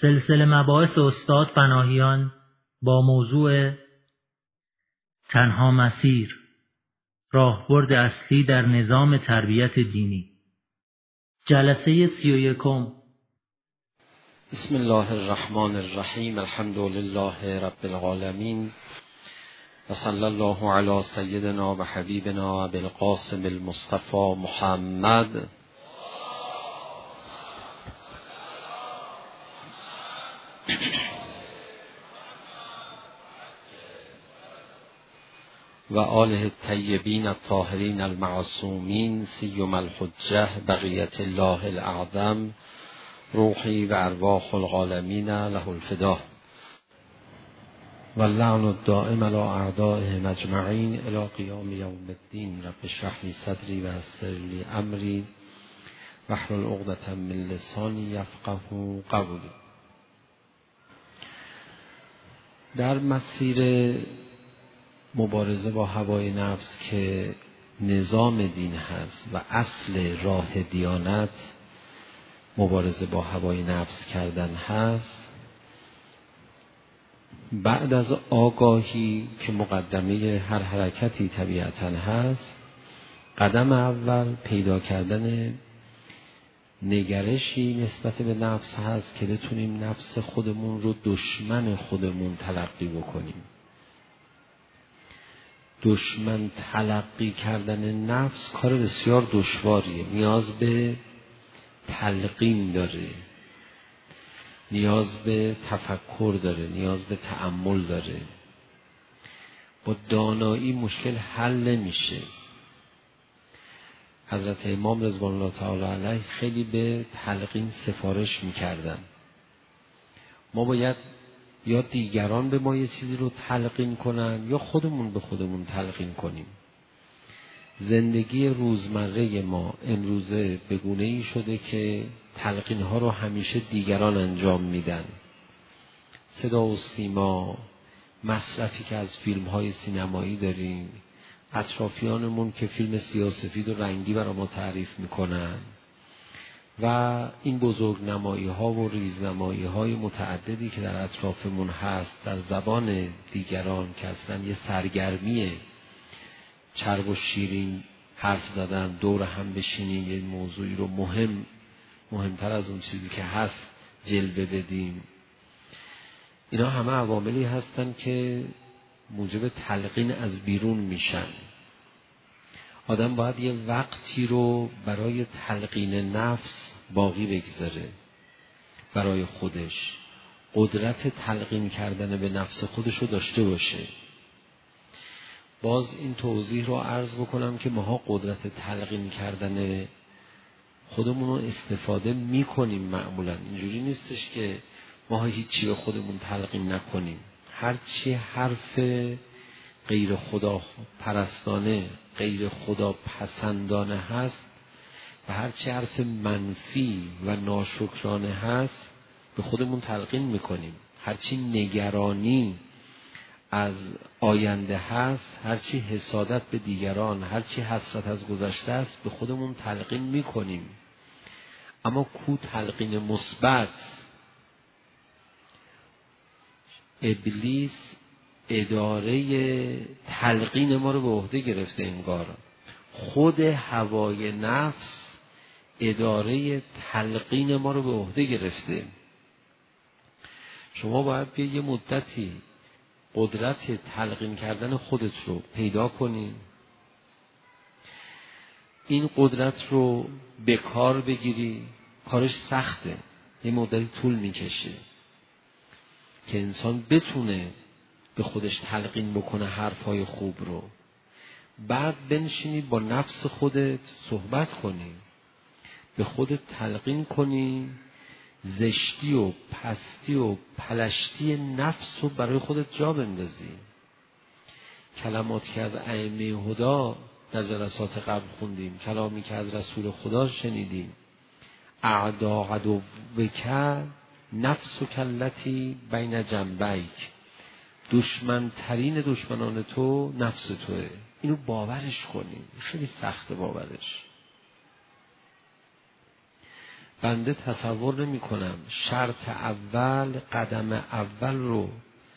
سلسله مباحث استاد پناهیان با موضوع تنها مسیر، راهبرد اصلی در نظام تربیت دینی. جلسه 31. بسم الله الرحمن الرحیم. الحمد لله رب العالمین و صلی الله علی سیدنا و حبیبنا ابی القاسم المصطفى محمد و آله الطیبین الطاهرین المعصومین سیما الحجة بقیة الله الاعظم روحی و ارواح العالمین له الفدا و اللعن الدائم علی اعدائهم اجمعین الی قیام یوم الدین. رب اشرح لی صدری و یسر لی امری واحلل عقدة من لسانی یفقهوا قولی. در مسیر مبارزه با هوای نفس که نظام دین هست و اصل راه دیانت مبارزه با هوای نفس کردن هست، بعد از آگاهی که مقدمه هر حرکتی طبیعتاً هست، قدم اول پیدا کردن نگرشی نسبت به نفس هست که بتونیم نفس خودمون رو دشمن خودمون تلقی بکنیم. دشمن تلقی کردن نفس کار بسیار دشواریه، نیاز به تلقین داره، نیاز به تفکر داره، نیاز به تأمل داره. با دانایی مشکل حل نمیشه. حضرت امام رضوان الله تعالی علیه خیلی به تلقین سفارش میکردن. ما باید یا دیگران به ما یه چیزی رو تلقین کنن یا خودمون به خودمون تلقین کنیم. زندگی روزمره ما امروزه به گونه‌ای شده که تلقین ها رو همیشه دیگران انجام میدن. صدا و سیما، مصرفی که از فیلم های سینمایی داریم، اطرافیانمون که فیلم سیاه‌وسفید و رنگی برای ما تعریف میکنن و این بزرگنمایی ها و ریزنمایی های متعددی که در اطرافمون هست در زبان دیگران که اصلا یه سرگرمیه، چرب و شیرین حرف زدن، دور هم بشینیم یه موضوعی رو مهمتر از اون چیزی که هست جلوه بدیم. اینا همه عواملی هستن که موجب تلقین از بیرون میشن. آدم باید یه وقتی رو برای تلقین نفس باقی بگذاره، برای خودش قدرت تلقین کردن به نفس خودش رو داشته باشه. باز این توضیح رو عرض بکنم که ماها قدرت تلقین کردن خودمون رو استفاده میکنیم. معمولا اینجوری نیستش که ماها هیچی به خودمون تلقین نکنیم. هرچی حرف غیر خدا پرستانه، غیر خدا پسندانه هست و هرچی حرف منفی و ناشکرانه هست به خودمون تلقین میکنیم. هرچی نگرانی از آینده هست، هرچی حسادت به دیگران، هرچی حسرت از گذشته است به خودمون تلقین میکنیم. اما کو تلقین مثبت؟ ابلیس اداره تلقین ما رو به عهده گرفته. انگار خود هوای نفس اداره تلقین ما رو به عهده گرفته. شما باید یه مدتی قدرت تلقین کردن خودت رو پیدا کنی، این قدرت رو به کار بگیری. کارش سخته، یه مدتی طول میکشه که انسان بتونه به خودش تلقین بکنه حرفای خوب رو. بعد بنشینی با نفس خودت صحبت کنی، به خودت تلقین کنی، زشتی و پستی و پلشتی نفس رو برای خودت جا بندازی. کلماتی که از ائمه هدا در جلسات قبل خوندیم، کلامی که از رسول خدا شنیدیم، اعدا عدوک نفسک التی بین جنبیک، دشمن ترین دشمنان تو نفس توه. اینو باورش کنیم. خیلی سخته باورش. بنده تصور نمی کنم شرط اول، قدم اول رو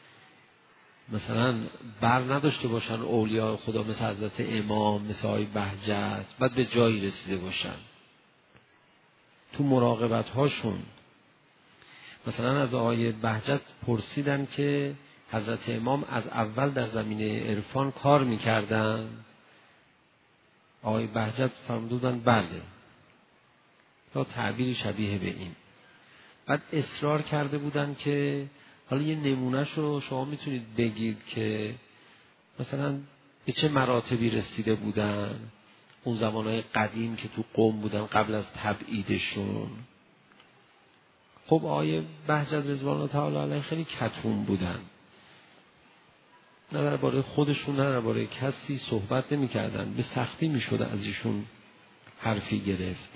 مثلا بر نداشته باشن اولیاء خدا مثل حضرت امام، مثل آقای بهجت، بعد به جایی رسیده باشن. تو مراقبت هاشون مثلا از آقای بهجت پرسیدن که حضرت امام از اول در زمینه عرفان کار میکردن؟ آقای بهجت فرمودن بله، تا تعبیری شبیه به این. بعد اصرار کرده بودن که حالا یه نمونهش رو شما میتونید بگید که مثلا به چه مراتبی رسیده بودن اون زمانهای قدیم که تو قوم بودن قبل از تبعیدشون. خب آقای بهجت رضوان الله تعالی علیه خیلی کتوم بودن، نه درباره خودشون نه درباره کسی صحبت نمی کردن، به سختی می شده از ایشون حرفی گرفت.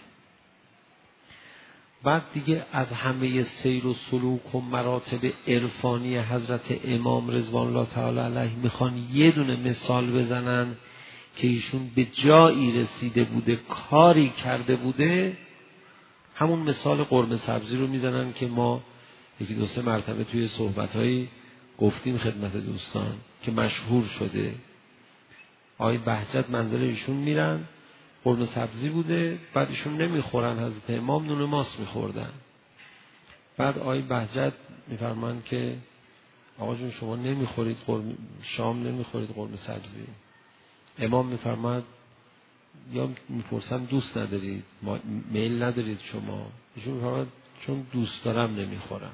بعد دیگه از همه سیر و سلوک و مراتب عرفانی حضرت امام رضوان الله تعالی علیه میخوان یه دونه مثال بزنن که ایشون به جایی رسیده بوده، کاری کرده بوده. همون مثال قرمه سبزی رو میزنن که ما یکی دو سه مرتبه توی صحبت‌هایی گفتیم خدمت دوستان که مشهور شده. آقای بهجت منزل ایشون میرن، قرمه سبزی بوده، بعد ایشون نمیخورن، حضرت امام نون ماست میخوردن. بعد آقای بهجت میفرمان که آقا جون شما نمیخورید شام نمیخورید قرمه سبزی؟ امام میفرماد یا میپرسم دوست ندارید، میل ندارید شما؟ ایشون میفرماد چون دوست دارم نمیخورم.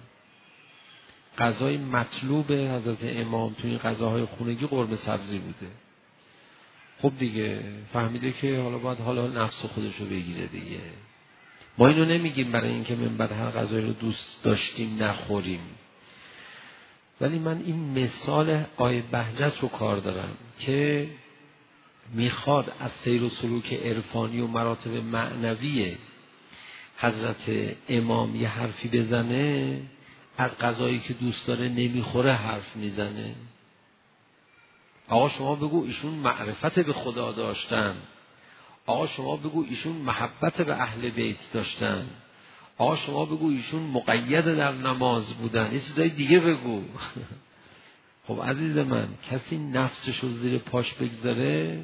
غذای مطلوب حضرت امام توی این غذاهای خونگی قرمه سبزی بوده. خب دیگه فهمیده که حالا باید حالا نفس خودش رو بگیره دیگه. ما اینو نمیگیم برای اینکه من بعد هر غذایی رو دوست داشتیم نخوریم، ولی من این مثال آیه بهجت رو کار دارم که میخواد از سیر و سلوک عرفانی و مراتب معنوی حضرت امام یه حرفی بزنه، از غذایی که دوست داره نمیخوره حرف میزنه. آقا شما بگو ایشون معرفت به خدا داشتن، آقا شما بگو ایشون محبت به اهل بیت داشتن، آقا شما بگو ایشون مقید در نماز بودن، یه چیزای دیگه بگو. خب عزیز من، کسی نفسش رو زیر پاش بگذاره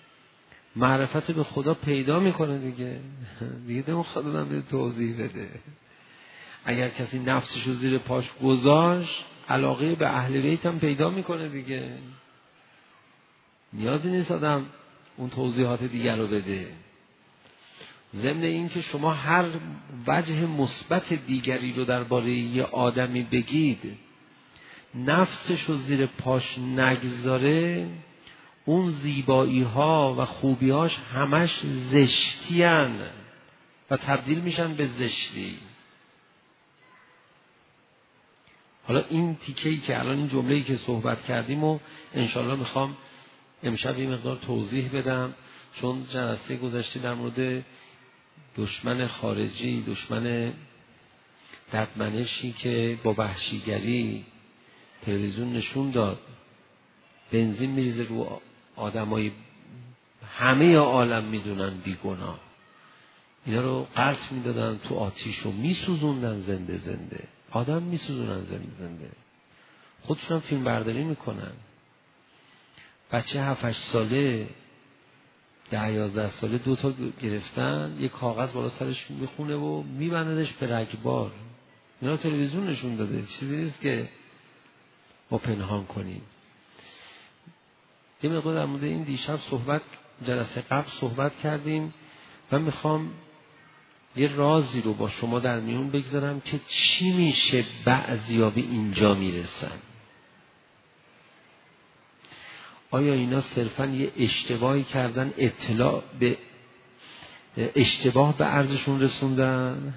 معرفت به خدا پیدا میکنه دیگه نمیخواد آدم به توضیح بده. اگر کسی نفسش رو زیر پاش گذاشت علاقه به اهل بیت هم پیدا میکنه دیگه، نیازی نیست آدم اون توضیحات دیگر رو بده. ضمن این که شما هر وجه مثبت دیگری رو درباره یه آدمی بگید، نفسش رو زیر پاش نگذاره، اون زیبایی ها و خوبی هاش همش زشتی هن و تبدیل میشن به زشتی. حالا این تیکه‌ای که الان این جمله‌ای که صحبت کردیم و انشالله میخوام امشب یه مقدار توضیح بدم، چون جلسه گذشته در مورد دشمن خارجی، دشمن ددمنشی که با وحشیگری تلویزیون نشون داد بنزین میریزه رو آدمای همه عالم میدونن بیگناه، اینا رو قلط میدادن تو آتیش و میسوزوندن زنده زنده، آدم میسوزونن زنده زنده، خودشون هم فیلم برداری میکنن. بچه 7-8 ساله 10-11 ساله 2 تا گرفتن، یه کاغذ بالا سرش میخونه و میبندنش به رگبار. اینا تلویزیون نشون داده، چیزی نیست که ما پنهان کنیم. یه مقدار در مورد این دیشب جلسه قبل صحبت کردیم. من میخوام یه رازی رو با شما در میون بگذارم که چی میشه بعضیا به اینجا میرسن. آیا اینا صرفاً یه اشتباهی کردن، اطلاع به اشتباه به عرضشون رسوندن؟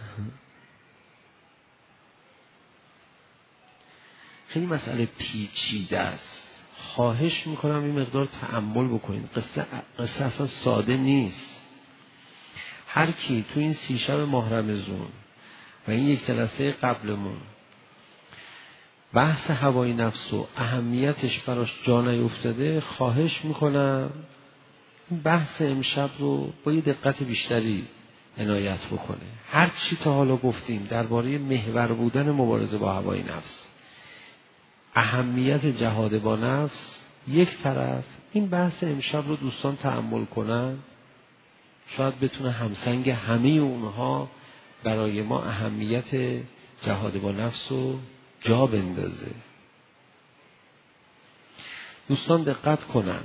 خیلی مسئله پیچیده است. خواهش میکنم این مقدار تأمل بکنید. قصه اصلا ساده نیست. هر کی تو این 30 شب ماه رمضان و این یک جلسه قبلمون بحث هوای نفس و اهمیتش براش جا نیفتاده، خواهش میکنم این بحث امشب رو با یه دقت بیشتری عنایت بکنه. هر چی تا حالا گفتیم درباره محور بودن مبارزه با هوای نفس، اهمیت جهاد با نفس یک طرف، این بحث امشب رو دوستان تأمل کنن، شاید بتونه همسنگ همه اونها برای ما اهمیت جهاد با نفس رو جا بندازه. دوستان دقت کنن،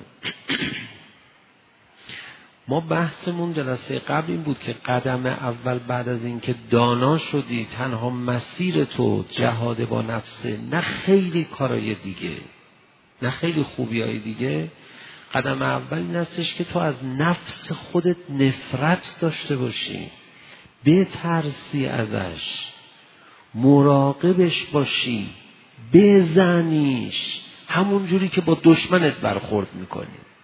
ما بحثمون جلسه قبل این بود که قدم اول بعد از این که دانا شدی تنها مسیر تو جهاد با نفسه، نه خیلی کارهای دیگه، نه خیلی خوبیای دیگه. قدم اول این هستش که تو از نفس خودت نفرت داشته باشی، بترسی ازش، مراقبش باشی، بزنیش، همون جوری که با دشمنت برخورد میکنی.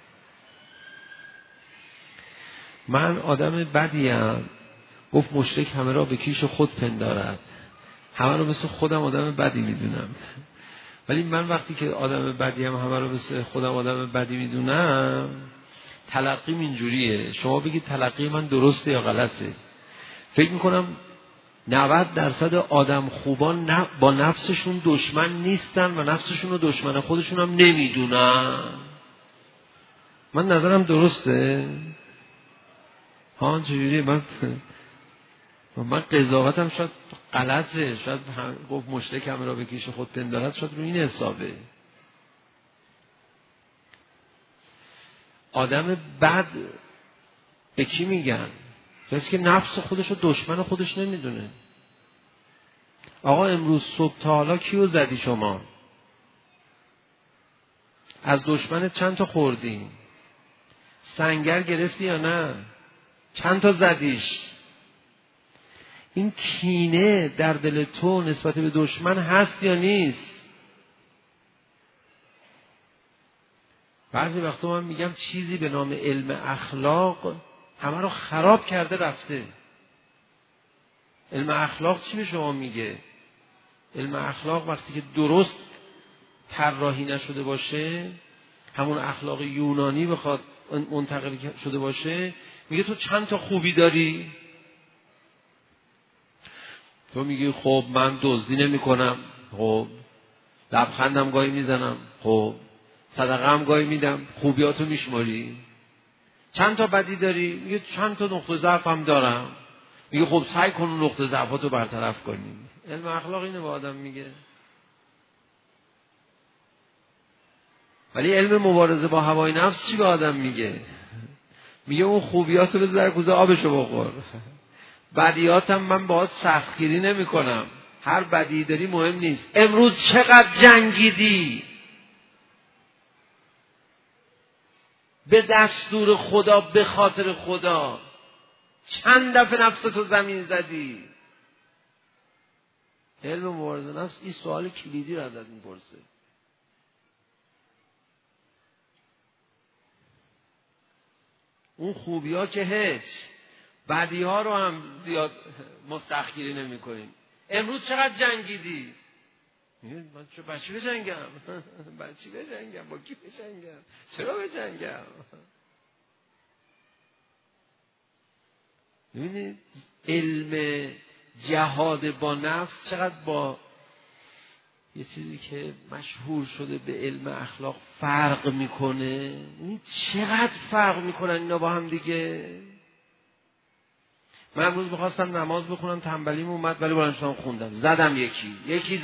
من آدم بدیم، گفت مشرک همه را به کیش خود پندارد. همه رو مثل خودم آدم بدی میدونم، ولی من وقتی که آدم بدیم همه رو مثل خودم آدم بدی میدونم، تلقیم اینجوریه. شما بگید تلقی من درسته یا غلطه؟ فکر میکنم 90% آدم خوبان با نفسشون دشمن نیستن و نفسشون رو دشمن خودشون هم نمیدونن. من نظرم درسته؟ ها چجوریه؟ من قضاوتم شاید غلطه، شاید گفت مشرک همه را به کیش خود پندارد، شاید رو این حسابه. آدم بد به کی میگن؟ کسی که نفس خودش رو دشمن خودش نمیدونه. آقا امروز صبح تا حالا کیو زدی شما؟ از دشمن چند تا خوردی؟ سنگر گرفتی یا نه؟ چند تا زدیش؟ این کینه در دل تو نسبت به دشمن هست یا نیست؟ بعضی وقتا من میگم چیزی به نام علم اخلاق همه رو خراب کرده رفته. علم اخلاق چی به شما میگه؟ علم اخلاق وقتی که درست طراحی نشده باشه، همون اخلاق یونانی بخواد منتقل شده باشه، میگه تو چند تا خوبی داری؟ تو میگی خب من دزدی نمی کنم، خب لبخندم گاهی میزنم، خب صدقه هم گاهی میدم، خوبیاتو میشماری. چند تا بدی داری؟ میگه چند تا نقطه ضعف هم دارم. میگه خب سعی کن نقطه ضعفاتو برطرف کنی. علم اخلاق اینه به آدم میگه. ولی علم مبارزه با هوای نفس چی به آدم میگه؟ میگه اون خوبیاتو بذار در کوزه آبشو بخور، بدیاتم من باهات سختگیری نمی کنم، هر بدی داری مهم نیست. امروز چقدر جنگیدی؟ به دستور خدا، به خاطر خدا چند دفعه نفستو زمین زدی؟ علم مبارزه نفس این سوال کلیدی رو ازت میپرسه. اون خوبی ها که هیچ، بدی ها رو هم زیاد مستخگیری نمی کنیم. امروز چقدر جنگیدی؟ من چه بچی بجنگم؟ بچی بجنگم؟ با کی بجنگم؟ چرا بجنگم؟ ببینید علم جهاد با نفس چقدر با یه چیزی که مشهور شده به علم اخلاق فرق میکنه. چقدر فرق میکنن اینا با هم دیگه. من امروز بخواستم نماز بخونم، تنبلیم اومد، ولی بلند شدم خوندم، زدم یکی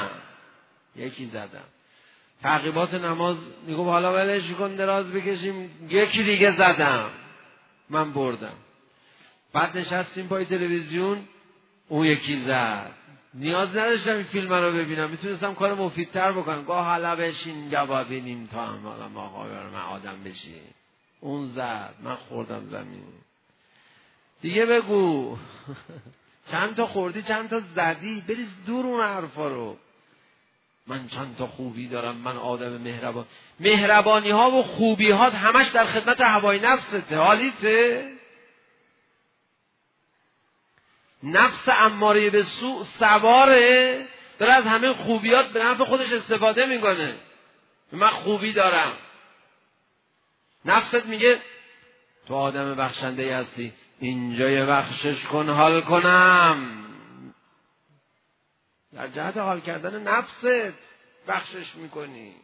زدم. تعقیبات نماز میگم حالا ولش کن دراز بکشیم، یکی دیگه زدم، من بردم. بعد نشستیم پای تلویزیون، اون یکی زد. نیاز نداشتم این فیلم رو ببینم، میتونستم کار مفیدتر بکنم. گاه حالا بشین گوا ببینیم تا هم حالا من آدم بشی. اون زد، من خوردم زمین. دیگه بگو چند تا خوردی، چند تا زدی، بریز دور اون حرفا رو. من چند تا خوبی دارم، من آدم مهربان. مهربانی ها و خوبی ها همش در خدمت هوای نفسته. حالیته نفس اماره به سوء سواره، داره از همه خوبیات به نفع خودش استفاده میکنه. من خوبی دارم. نفست میگه تو آدم بخشنده هستی، اینجا یه بخشش کن حال کنم. در جهت حال کردن نفست بخشش میکنی.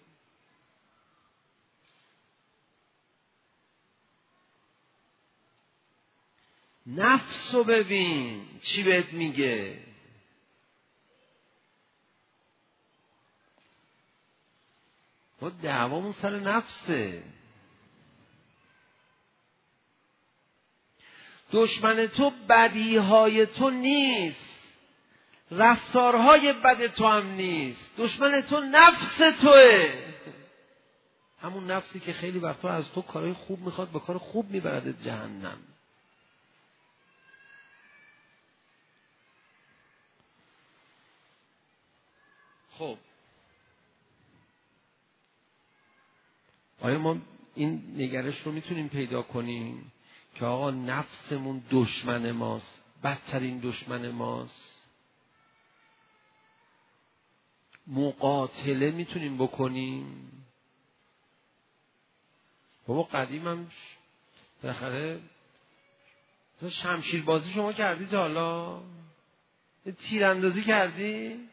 نفسو ببین چی بهت میگه. ما دعوامون سر نفسه. دشمن تو بدیهای تو نیست، رفتارهای بد تو هم نیست. دشمن تو نفس توه، همون نفسی که خیلی وقتا از تو کارهای خوب میخواد، با کار خوب میبردت جهنم. خب آیا ما این نگرش رو میتونیم پیدا کنیم که آقا نفسمون دشمن ماست، بدترین دشمن ماست؟ مقاتله میتونیم بکنیم؟ بابا قدیم هم بالاخره شمشیر بازی شما کردی تا حالا؟ تیراندازی کردی؟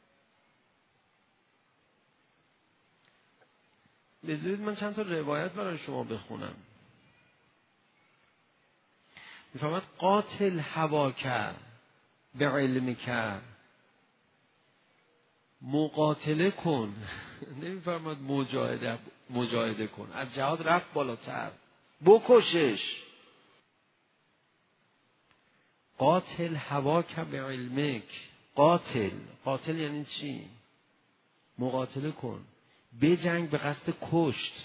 بذارید من چند تا روایت برای شما بخونم. میفرماد قاتل هواک به علمک، مقاتله کن. نمیفرماد مجاهده کن. از جهاد رفت بالاتر، بکشش. قاتل هواک به علمک. قاتل یعنی چی؟ مقاتله کن، بجنگ به قصد کشت.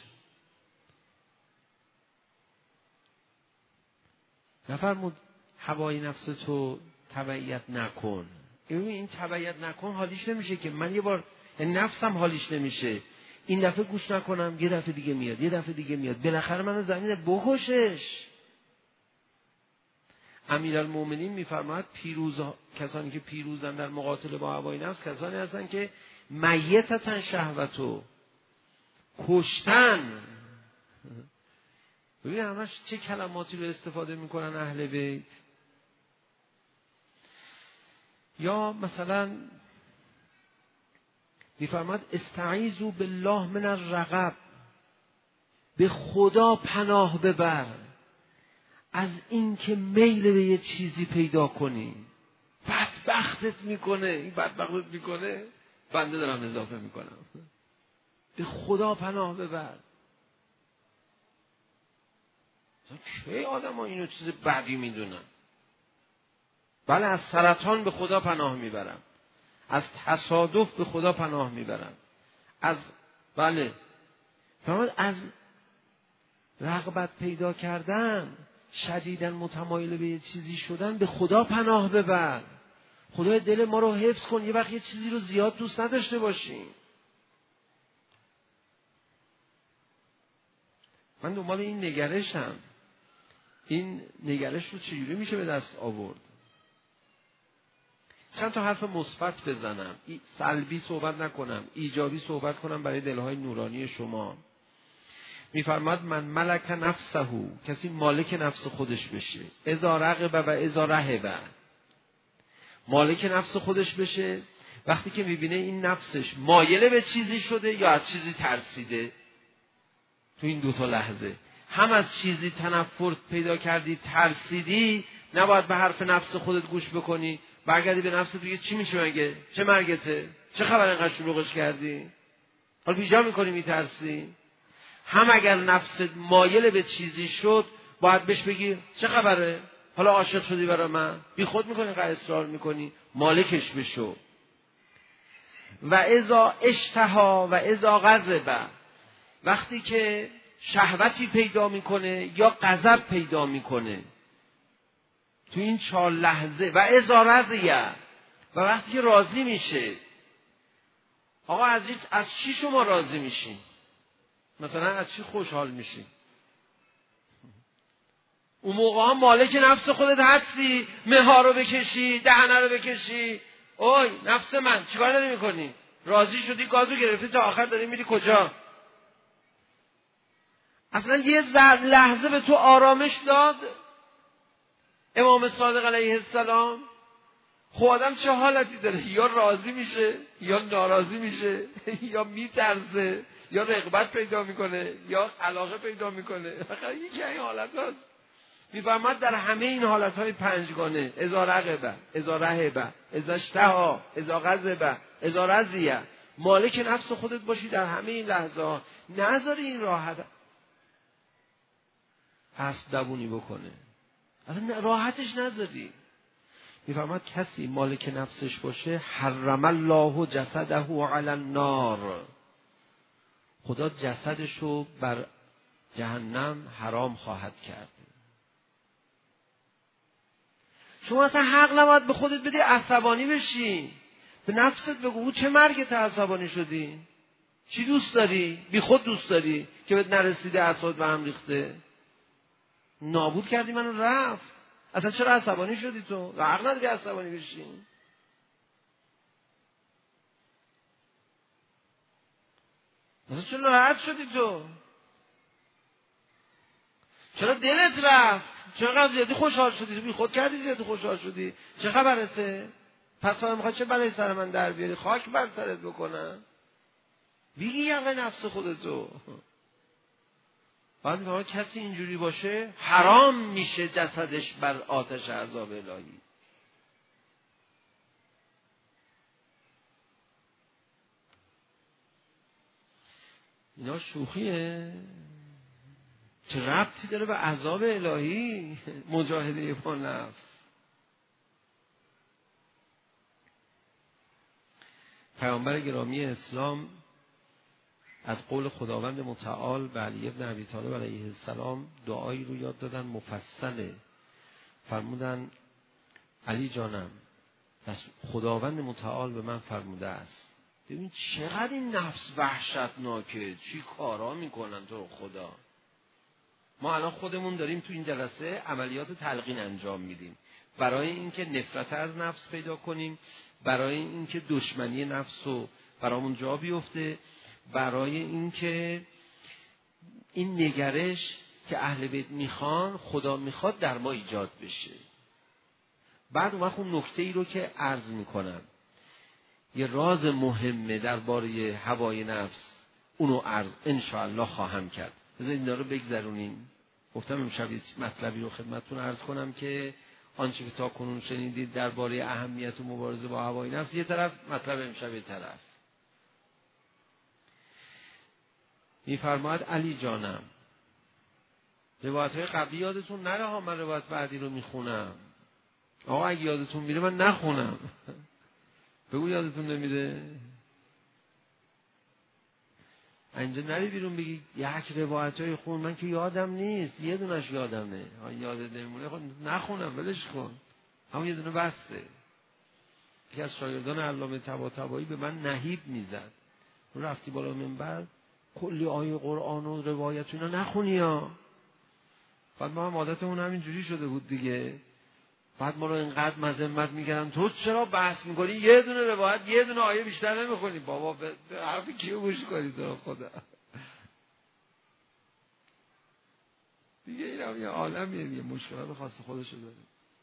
نفرمود هوای نفس تو تبعیت نکن. این تبعیت نکن حالیش نمیشه که من یه بار، یعنی نفسم حالیش نمیشه، این دفعه گوش نکنم یه دفعه دیگه میاد، یه دفعه دیگه میاد، بالاخره من زمین بکشش. امیرالمومنین میفرماید کسانی که پیروزن در مقاتله با هوای نفس کسانی هستن که میتتن شهوتو، کشتن. ببین همش چه کلماتی رو استفاده میکنن اهل بیت. یا مثلا میفرماد استعیذوا بالله من الرغب، به خدا پناه ببر از این که میل به یه چیزی پیدا کنی. بدبختت میکنه. این بدبختت میکنه، بنده دارم اضافه میکنم. به خدا پناه ببر. چه آدم ها اینو چیز بدی میدونن؟ بله، از سرطان به خدا پناه میبرم، از تصادف به خدا پناه میبرم، بله فرمود از رغبت پیدا کردن، شدیداً متمایل به یه چیزی شدن، به خدا پناه ببر. خدای دل ما رو حفظ کن یه وقت یه چیزی رو زیاد دوست نداشته باشیم. من دنبال این نگرشم. این نگرش رو چجوری میشه به دست آورد؟ چند تا حرف مثبت بزنم، سلبی صحبت نکنم، ایجابی صحبت کنم برای دلهای نورانی شما. میفرماد من ملک نفسه، کسی مالک نفس خودش بشه، اذا رغب و اذا رهب. مالک نفس خودش بشه وقتی که میبینه این نفسش مایل به چیزی شده یا از چیزی ترسیده. تو این دوتا لحظه هم از چیزی تنفر پیدا کردی، ترسیدی، نباید به حرف نفس خودت گوش بکنی، برگردی به نفست بگی چی میشه مگه؟ چه مرگته؟ چه خبر اینقدر شلوغش کردی؟ حالا بیجا میکنی میترسی؟ هم اگر نفست مایل به چیزی شد باید بهش بگی چه خبره؟ حالا عاشق شدی برای من؟ بی خود میکنی، قد اصرار میکنی، مالکش بشو. و اذا اشتها و اذا غضب، وقتی که شهوتی پیدا میکنه یا غضب پیدا میکنه، تو این 4 لحظه. و اذا رضیه، و وقتی که راضی میشه. آقا از چی شما راضی میشین؟ مثلا از چی خوشحال میشین؟ اون موقع هم مالک نفس خودت هستی، مهار رو بکشی، دهنه رو بکشی. اوی نفس من چیکار داری میکنی؟ راضی شدی، گازو گرفتی، تا آخر داری میری کجا؟ اصلا یه لحظه به تو آرامش داد؟ امام صادق علیه السلام خب آدم چه حالتی داره؟ یا راضی میشه یا ناراضی میشه یا میترسه یا رغبت پیدا میکنه یا علاقه پیدا میکنه. یکی این حالت هاست. میفرماد در همه این حالتهای پنجگانه، اذا رغبه، اذا رهبه، اذا اشتهى، اذا غضب، اذا رضی، مالک نفس خودت باشی در همه این لحظه ها. نذاری این راحت اسب دوونی بکنه، اصلا راحتش نذاری. میفرماد کسی مالک نفسش باشه حرم الله جسده علی النار، خدا جسدشو بر جهنم حرام خواهد کرد. شما اصلا حق نباید به خودت بدی عصبانی بشی. به نفست بگو چه مرگت عصبانی شدی؟ چی دوست داری؟ بی خود دوست داری که بهت نرسیده اعصابت به هم ریخته؟ نابود کردی منو رفت. اصلا چرا عصبانی شدی تو؟ حق نداری عصبانی بشی. اصلا چرا راحت شدی تو؟ چرا دلت رفت؟ چرا زیادی خوشحال شدی؟ بی خود کردی زیادی خوشحال شدی؟ چه خبرته؟ پس حالا میخوای چه بلایی سر من در بیاری؟ خاک بر سرت بکنم؟ بیگی یقه نفس خودتو. بعد میگه کسی اینجوری باشه حرام میشه جسدش بر آتش عذاب الهی. اینا شوخیه؟ چه ربطی داره به عذاب الهی مجاهده با نفس؟ پیامبر گرامی اسلام از قول خداوند متعال به علی ابن ابی طالب علیه السلام دعایی رو یاد دادن مفصله. فرمودن علی جانم خداوند متعال به من فرموده است. ببین چقدر این نفس وحشتناکه، چی کارا میکنن تو خدا. ما الان خودمون داریم تو این جلسه عملیات تلقین انجام میدیم برای اینکه نفرت از نفس پیدا کنیم، برای اینکه دشمنی نفس رو برامون جا بیفته، برای اینکه این نگرش که اهل بیت میخوان خدا میخواد در ما ایجاد بشه. بعد اون وقت اون نکته ای رو که عرض میکنم یه راز مهمه درباره هوای نفس، اونو عرض انشاءالله خواهم کرد. بذارید اینا رو بگذرونیم. گفتم امشب مطلبی رو خدمتتون عرض کنم که آنچه که تا کنون شنیدید درباره اهمیت مبارزه با هوای نفس یه طرف، مطلب امشب یه طرف. میفرماید علی جانم روایت‌های قبلی یادتون نره ها، من روایت بعدی رو میخونم. آقا اگه یادتون میره من نخونم. بگو یادتون نمیره. اینجا نری بیرون بگی یک روایت‌های خون من که یادم نیست، یه دونش یادمه. یادت نمیمونه خب نخونم، ولش کن. همون یه دونه بسته. یکی از شاگردان علامه طباطبایی به من نهیب میزد. رفتی بالا منبر کلی آیه قرآن و روایت اینا نخونی ها. بعد ما هم عادتمون همین جوری شده بود دیگه. بعد ما رو اینقدر مذمت میکردن تو چرا بحث میکنی یه دونه روایت یه دونه آیه بیشتر نمیخونی؟ بابا به حرف کیو گوش کنی تو خدا دیگه. این هم یه عالمیه دیگه، مشکلات خاص خودشو داره.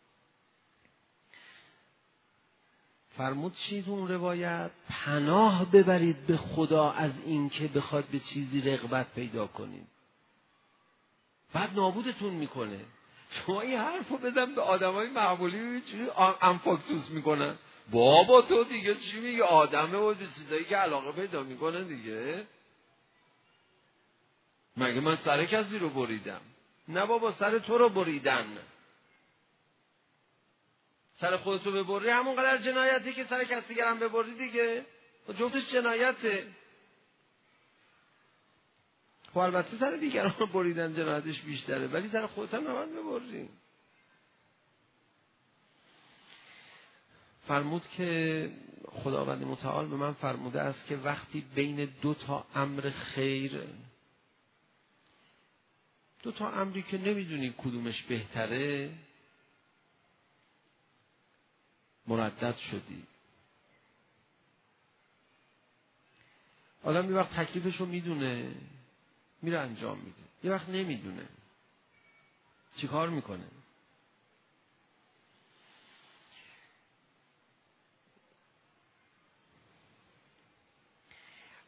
فرمود چی تو اون روایت؟ پناه ببرید به خدا از این که بخواد به چیزی رغبت پیدا کنید، بعد نابودتون میکنه. شما این حرفو بزن به آدمای معمولی چجوری انفاکسوس میکنن. بابا تو دیگه چی میگی؟ آدمه و به چیزایی که علاقه پیدا میکنه دیگه. مگه من سر کسی رو بریدم؟ نه بابا سر تو رو بریدن. سر خودتو ببری همون قدر جنایتی که سر کسی دیگر هم ببری دیگه. جفتش جنایته. خب البته سر دیگران رو بریدن جنایتش بیشتره، ولی سر خودت هم نباید ببری. فرمود که خداوند متعال به من فرموده است که وقتی بین دو تا امر خیر، دو تا امری که نمیدونی کدومش بهتره، مردد شدی. آدم یه وقت تکلیفشو میدونه میره انجام میده، یه وقت نمیدونه چی کار میکنه.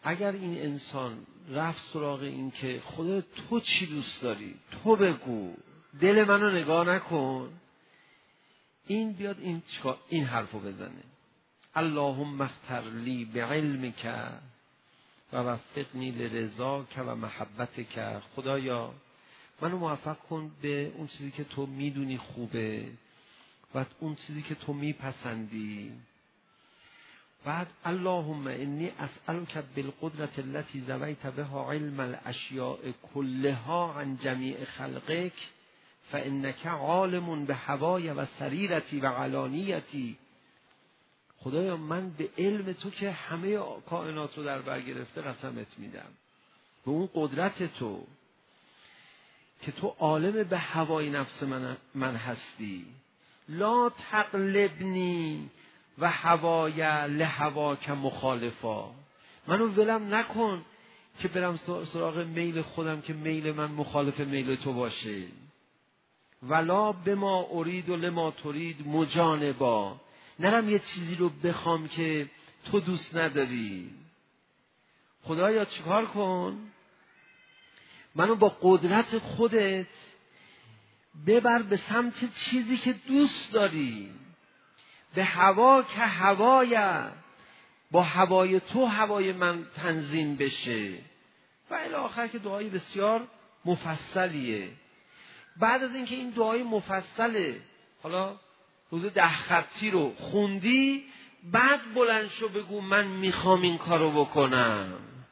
اگر این انسان رفت سراغ این که خدا تو چی دوست داری، تو بگو، دل منو نگاه نکن، این بیاد این حرفو بزنه: اللهم اختر لی بعلمک و وفقنی لرضاک و محبتک. خدایا منو موفق کن به اون چیزی که تو میدونی خوبه و اون چیزی که تو میپسندی. بعد اللهم انی اسألک بالقدرة التي زویت بها علم الاشیاء كلها عن جمیع خلقک فانک عالم بهوای و سریرتی و علانیتی. خدایا من به علم تو که همه کائنات رو در بر گرفته قسمت میدم، به اون قدرت تو که تو عالم به هوای نفس من هستی. لا تقلبنی و هوای لهواک مخالفا. منو ولم نکن که برم سراغ میل خودم که میل من مخالف میل تو باشه. ولا بما ارید و لما ترید مجانبا. نرم یه چیزی رو بخوام که تو دوست نداری. خدایا چیکار کن؟ منو با قدرت خودت ببر به سمت چیزی که دوست داری. به هوا که هوای، با هوای تو هوای من تنظیم بشه. و الی آخر که دعای بسیار مفصلیه. بعد از اینکه این دعای مفصله، حالا روز 10 خطی رو خوندی، بعد بلند شو بگو من میخوام این کارو بکنم.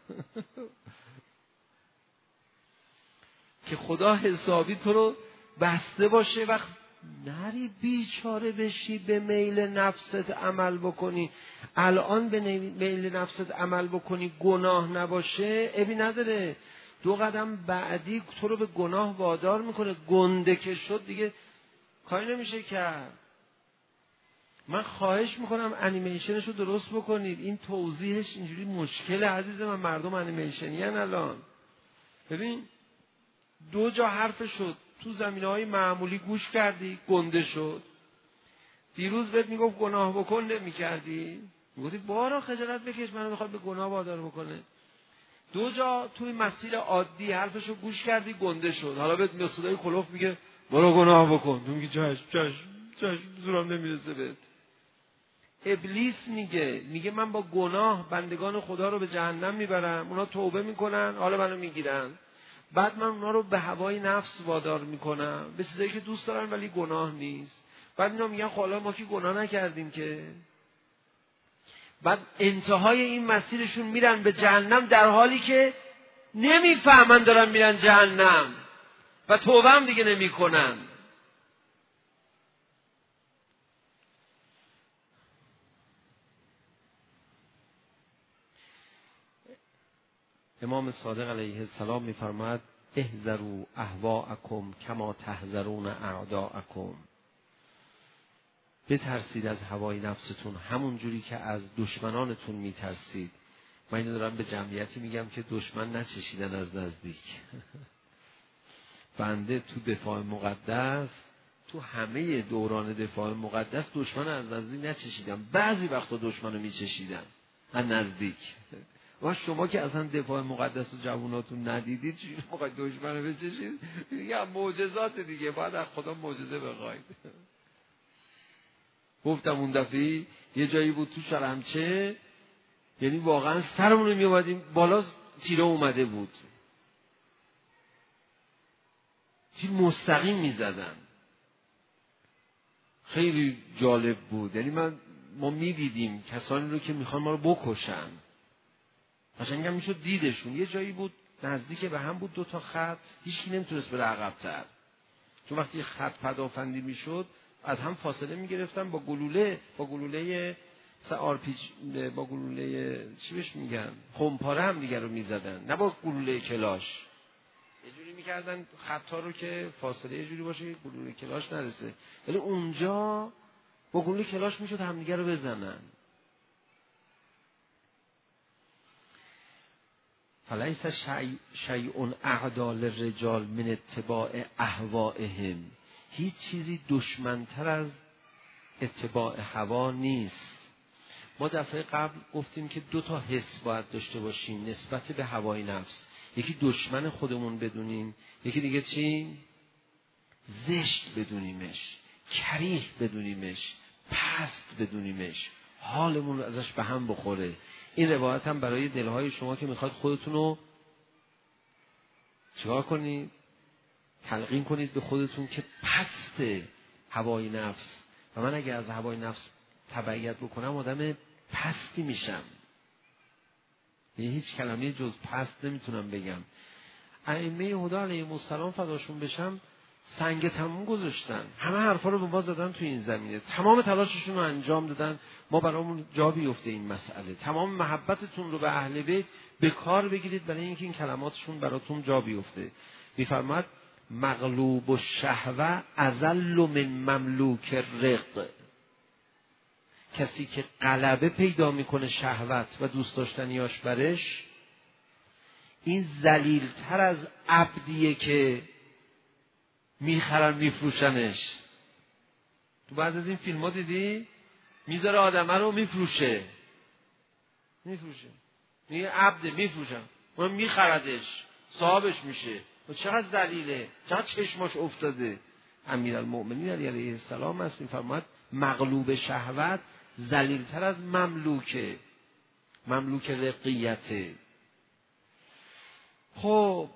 که خدا حسابی تو رو بسته باشه و نری بیچاره بشی به میل نفست عمل بکنی. الان به میل نفست عمل بکنی گناه نباشه ابی نداره، 2 قدم بعدی تو رو به گناه وادار میکنه. گنده که شد دیگه کاری نمیشه کرد. من خواهش میکنم انیمیشنشو درست بکنید. این توضیحش اینجوری مشکله عزیز من. مردم انیمیشنی هن الان. ببین 2 جا حرف شد، تو زمینه‌های معمولی گوش کردی گنده شد. دیروز بهت میگفت گناه بکن نمی‌کردی، میگفتی بارا خجالت بکش، منو میخواد به گناه وادار بکنه. 2 جا توی مسیر عادی حرفشو گوش کردی گنده شد، حالا بهت میاد صدای کلوف میگه برو گناه بکن، تو میگی چشم زورم نمیرسه بهت. ابلیس میگه من با گناه بندگان خدا رو به جهنم میبرم، اونا توبه میکنن حالا منو میگیرن، بعد من اونا رو به هوای نفس وادار میکنم به چیزایی که دوست دارن ولی گناه نیست. بعد اینا میگن خالا ما که گناه نکردیم که. بعد انتهای این مسیرشون میرن به جهنم در حالی که نمیفهمن دارن میرن جهنم و توبه هم دیگه نمیکنن. امام صادق علیه السلام میفرماید احذروا اهواءکم کما تحذرون اعداءکم. بترسید از هوای نفستون همون جوری که از دشمنانتون میترسید. من اینو دارم به جمعیتی میگم که دشمن نچشیدن از نزدیک. بنده تو دفاع مقدس، تو همه دوران دفاع مقدس دشمن از نزدیک نچشیدم. بعضی وقتا دشمنو میچشیدم از نزدیک. و شما که اصلا دفاع مقدس و جواناتون ندیدید چی میخواید دشمنو بچشید؟ یا معجزات دیگه، باید از خدا معجزه بخواید. گفتم اون دفعه یه جایی بود تو شرمچه، یعنی واقعا سرمون رو میومدیم بالا، تیره اومده بود، تیر مستقیم میزدن. خیلی جالب بود. یعنی ما میدیدیم کسانی رو که میخوان ما رو بکشن، قشنگ هم میشد دیدشون. یه جایی بود نزدیک به هم بود 2 تا خط، هیچکی نمیتونست بره عقب‌تر، چون وقتی خط پدافندی میشد از هم فاصله میگرفتن با گلوله با گلوله چی بهش میگن، خمپاره هم دیگه رو میزدن، نه با گلوله کلاش. یه جوری میکردن خطا رو که فاصله یه جوری باشه گلوله کلاش نرسه، ولی اونجا با گلوله کلاش میشد همدیگه رو بزنن. فلیس شیء اعدی للرجال من اتباع اهوائهم. هیچ چیزی دشمنتر از اتباع هوا نیست. ما دفعه قبل گفتیم که 2 حس باید داشته باشیم نسبت به هوای نفس. یکی دشمن خودمون بدونیم، یکی دیگه چی؟ زشت بدونیمش، کریه بدونیمش، پست بدونیمش، حالمون ازش به هم بخوره. این روایت هم برای دلهای شما که میخواد خودتون رو چیکار کنید؟ تلقین کنید به خودتون که پست هوای نفس و من اگه از هوای نفس تبعیت بکنم آدم پستی میشم. هیچ کلمه جز پست نمیتونم بگم. ائمه هدی علیهم السلام فداشون بشم سنگ تموم گذاشتن، همه حرفا رو به ما زدن تو این زمینه، تمام تلاششون رو انجام دادن ما برامون جا بیفته این مسئله. تمام محبتتون رو به اهل بیت به کار بگیرید برای اینکه این کلماتشون براتون جا بیفته. میفرماد مغلوب الشهوه اذل من مملوک الرق. کسی که غلبه پیدا میکنه شهوت و دوست داشتنیاش برش، این ذلیل‌تر از عبدیه که میخرن میفروشنش. تو بعضی از این فیلم ها دیدی میذاره آدمه رو میفروشه میگه عبده، میفروشن، اون میخردش، صاحبش میشه. و چقدر ذلیله، چقدر چشماش افتاده. امیرالمؤمنین علیه السلام است میفرماد مغلوب شهوت ذلیل‌تر از مملوک رقیته. خب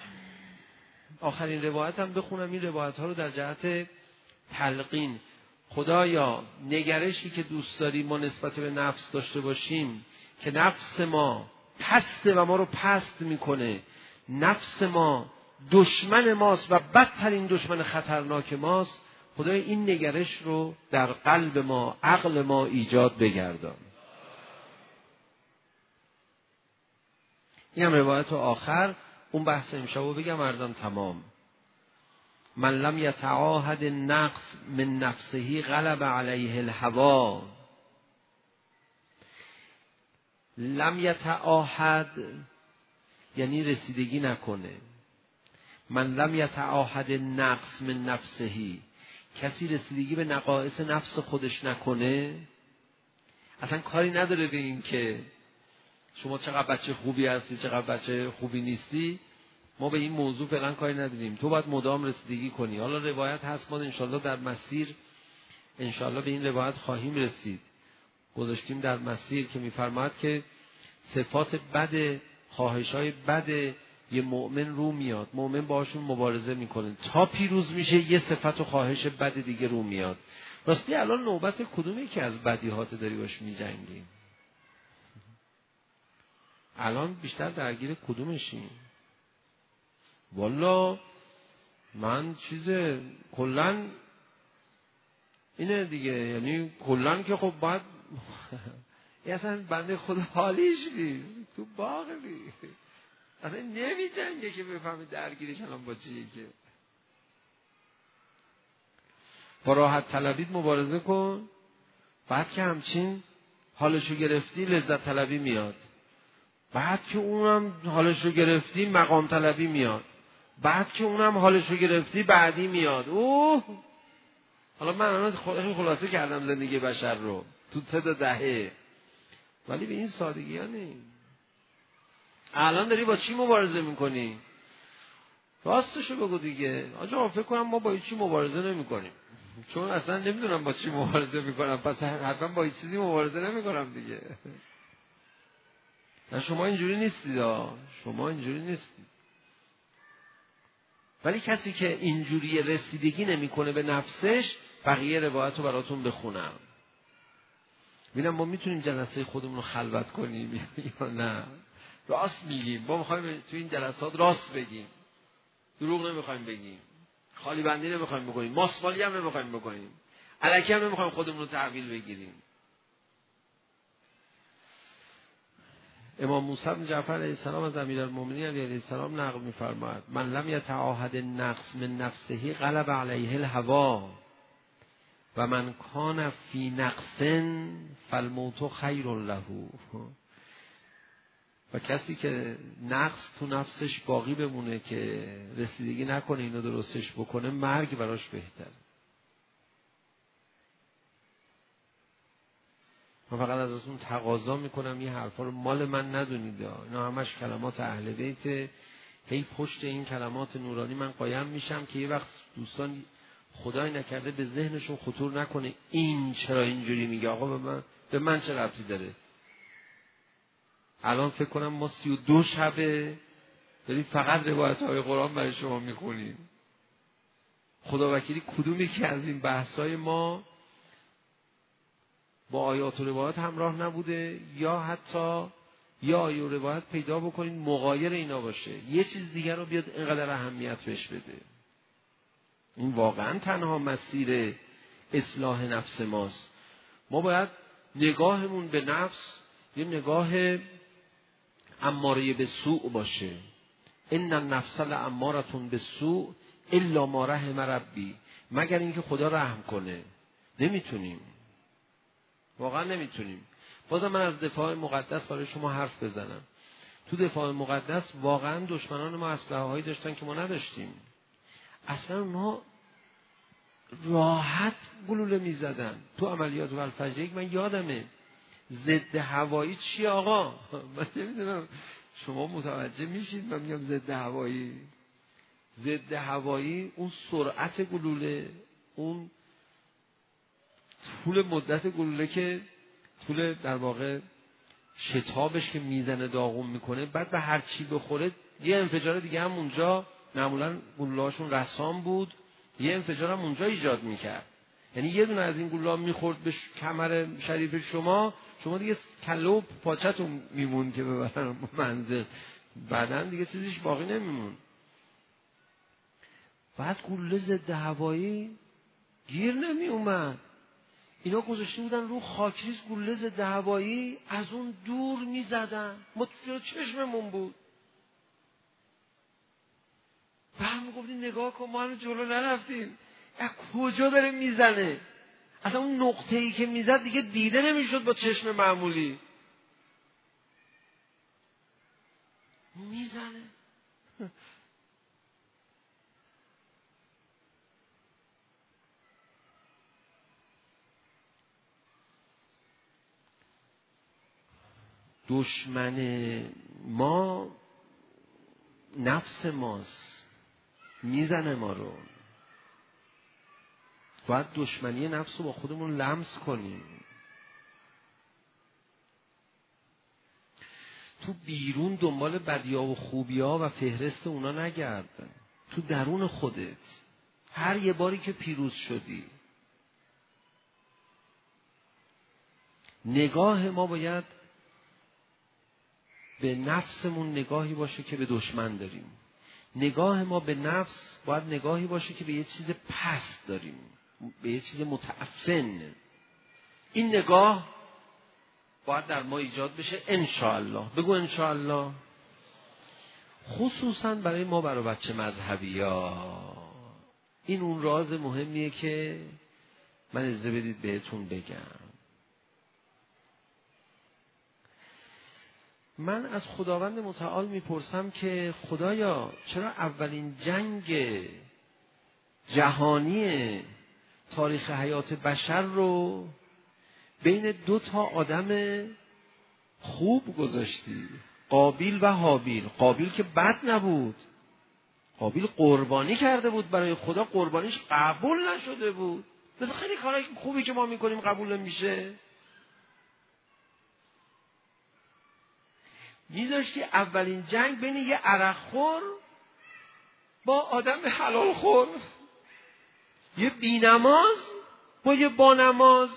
آخرین روایت هم بخونم، این روایت ها رو در جهت تلقین. خدایا نگرشی که دوست داری ما نسبت به نفس داشته باشیم که نفس ما پسته و ما رو پست میکنه، نفس ما دشمن ماست و بدترین دشمن خطرناک ماست، خدای این نگرش رو در قلب ما، عقل ما ایجاد بگردان. این هم روایت آخر. اون بحث امشبو بگم عرضم تمام. من لم یتعاهد النقص من نفسه غلب علیه الهوا. لم یتعاهد یعنی رسیدگی نکنه. من لم یتعاهد النقص من نفسه، کسی رسیدگی به نقائص نفس خودش نکنه، اصلا کاری نداره به این که شما چقدر بچه خوبی هستی چقدر بچه خوبی نیستی. ما به این موضوع فعلا کاری نداریم، تو باید مدام رسیدگی کنی. حالا روایت هست، ما انشالله در مسیر انشالله به این روایت خواهیم رسید. گذاشتیم در مسیر که میفرماد که صفات بد، خواهش‌های بد یه مؤمن رو میاد، مؤمن باشون مبارزه میکنه تا پیروز میشه، یه صفت و خواهش بد دیگه رو میاد. راستی الان نوبت کدومی که از بدیهات داری باش میجنگی؟ الان بیشتر درگیر کدومشی؟ والا من کلن اینه دیگه، یعنی کلن که خب باید اصلا بنده خود حالیش نیست، تو باقی اصلا نمی جنگه که بفهمی درگیرش الان با چیه. که با راحت طلبیت مبارزه کن، بعد که همچین حالشو گرفتی لذت طلبی میاد، بعد که اونم حالشو گرفتی مقام طلبی میاد، بعد که اونم حالشو گرفتی بعدی میاد. حالا من الان خلاصه کردم زندگی بشر رو تو 3 دهه، ولی به این سادگی ها نیست. الان داری با چی مبارزه میکنی؟ راستشو بگو دیگه. آجا فکر کنم ما با چی مبارزه نمیکنیم، چون اصلا نمیدونم با چی مبارزه میکنم، پس حتما با هیچ چیزی مبارزه نمیکنم دیگه. نه شما اینجوری نیستید، شما اینجوری نیستید. ولی کسی که اینجوری رسیدگی نمیکنه به نفسش، بقیه روایت رو براتون بخونم ببینم ما میتونیم جلسه خودمون رو خلوت کنیم یا نه. راست میگیم، ما میخوایم تو این جلسات راست بگیم، دروغ نمیخوایم بگیم، خالی بندی نمیخوایم بکنیم، ماسمالی هم نمیخوایم بکنیم، الکی هم نمیخوایم خودمون رو تحویل بگیریم. امام موسی بن جعفر علیه السلام از امیرالمؤمنین علیه السلام نقل می‌فرماید من لم یتعاهد النقص من نفسه غلب علیه الهوا و من کان فی نقص فالموت خیر له. و کسی که نقص تو نفسش باقی بمونه که رسیدگی نکنه اینو درستش بکنه، مرگ براش بهتره. من فقط ازتون تقاضا میکنم این حرفا رو مال من ندونید، اینا همش کلمات اهل بیت. هی پشت این کلمات نورانی من قایم میشم که یه وقت دوستان خدای نکرده به ذهنشون خطور نکنه این چرا اینجوری میگه، آقا به من چه ربطی داره؟ الان فکر کنم ما 32 شبه داریم فقط روایت های قرآن برای شما میخونیم. خدا وکیلی کدومی که از این بحثای ما با آیات و روایات همراه نبوده، یا حتی یا آیه و روایت پیدا بکنید مغایر اینا باشه، یه چیز دیگر رو بیاد اینقدر اهمیت بهش بده. این واقعا تنها مسیر اصلاح نفس ماست. ما باید نگاهمون به نفس یه نگاه اماره به سوء باشه. ان النفس لاماره بالسوء الا ما رحم ربی، مگر اینکه خدا رحم کنه. نمیتونیم، واقعا نمیتونیم. بازم من از دفاع مقدس برای شما حرف بزنم. تو دفاع مقدس واقعا دشمنان ما اسلحه هایی داشتن که ما نداشتیم. اصلا ما راحت گلوله میزدن. تو عملیات والفجر من یادمه ضد هوایی چیه آقا؟ من نمیدونم شما متوجه میشید من میگم ضد هوایی. ضد هوایی اون سرعت گلوله، اون طول مدت گلوله که طول در واقع شتابش که میزنه داغون میکنه، بعد به هر چی بخوره یه انفجار دیگه هم اونجا، معمولا گلوله هاشون رسام بود، یه انفجار هم اونجا ایجاد میکرد. یعنی یه دونه از این گلوله میخورد به کمر شریف شما دیگه کله و پاچتون میمون که ببرن منزل، بعدن دیگه چیزیش باقی نمیمون. بعد گلوله ضد هوایی گیر نمی اومد، اینا گذاشته بودن رو خاکریز گلوله ضد هوایی، از اون دور میزدن، ما تو چشممون بود. بعد میگفتیم نگاه کن ما هنوز جلو نرفتیم، از کجا داره میزنه؟ اصلا اون نقطه‌ای که میزد دیگه دیده نمیشد با چشم معمولی. میزنه. دشمن ما نفس ماست، میزنه ما رو. باید دشمنی نفس رو با خودمون لمس کنیم. تو بیرون دنبال بدی‌ها و خوبی‌ها و فهرست اونا نگرد، تو درون خودت هر یه باری که پیروز شدی، نگاه ما باید به نفسمون نگاهی باشه که به دشمن داریم. نگاه ما به نفس باید نگاهی باشه که به یه چیز پست داریم، به یه چیز متعفن. این نگاه باید در ما ایجاد بشه انشاءالله. بگو انشاءالله. خصوصا برای ما برای بچه مذهبی ها این اون راز مهمیه که من اجازه بدید بهتون بگم. من از خداوند متعال میپرسم که خدایا چرا اولین جنگ جهانی تاریخ حیات بشر رو بین 2 آدم خوب گذاشتی، قابیل و هابیل؟ قابیل که بد نبود، قابیل قربانی کرده بود برای خدا، قربانیش قبول نشده بود. مثل خیلی کارهای خوبی که ما میکنیم قبول نمیشه. میذاشتی اولین جنگ بین یه عرقخور با آدم حلال خور، یه بینماز با یه بانماز.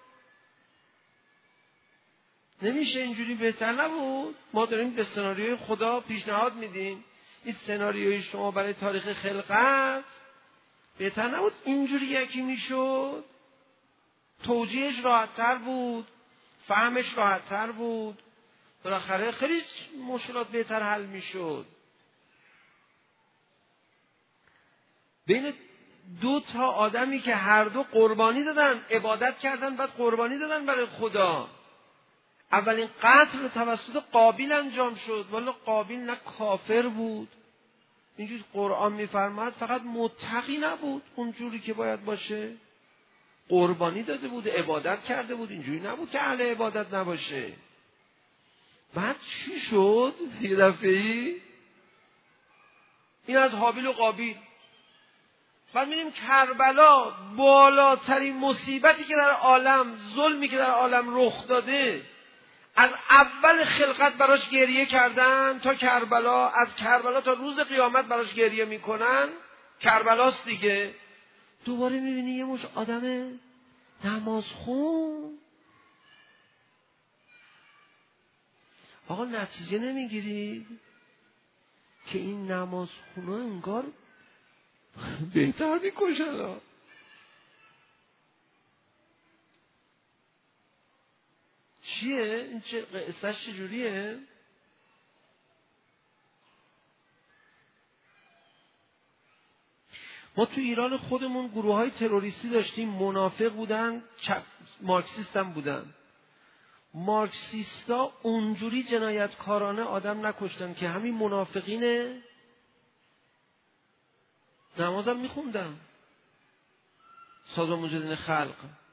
نمیشه اینجوری؟ بهتر نبود؟ ما داریم به سناریوی خدا پیشنهاد میدیم، این سناریوی شما برای تاریخ خلقت بهتر نبود اینجوری یکی میشد؟ توجیهش راحت‌تر بود، فهمش راحت‌تر بود، بالاخره خیلی مشکلات بهتر حل میشد. بین 2 آدمی که هر دو قربانی دادن، عبادت کردن، بعد قربانی دادن برای خدا. اولین قتل توسط قابیل انجام شد، ولی قابیل نه کافر بود، اینجوری قرآن میفرماد، فقط متقی نبود اونجوری که باید باشه. قربانی داده بود، عبادت کرده بود، اینجوری نبود که اهل عبادت نباشه. بعد چی شد؟ یه دفعه‌ای این از هابیل و قابیل. بعد می‌بینیم کربلا بالاترین مصیبتی که در عالم، ظلمی که در عالم رخ داده، از اول خلقت براش گریه کردن تا کربلا، از کربلا تا روز قیامت براش گریه میکنن. کربلاست دیگه. دوباره میبینی یه مش آدم نمازخون. آقا نتیجه نمیگیری که این نمازخونا انگار بهتر میکشن؟ چیه؟ این قصهش چجوریه؟ ما تو ایران خودمون گروه های تروریستی داشتیم، منافق بودن، مارکسیست هم بودن. مارکسیستا اونجوری جنایتکارانه آدم نکشتن که همین منافقین نمازم میخوندن. سازمان مجاهدین خلق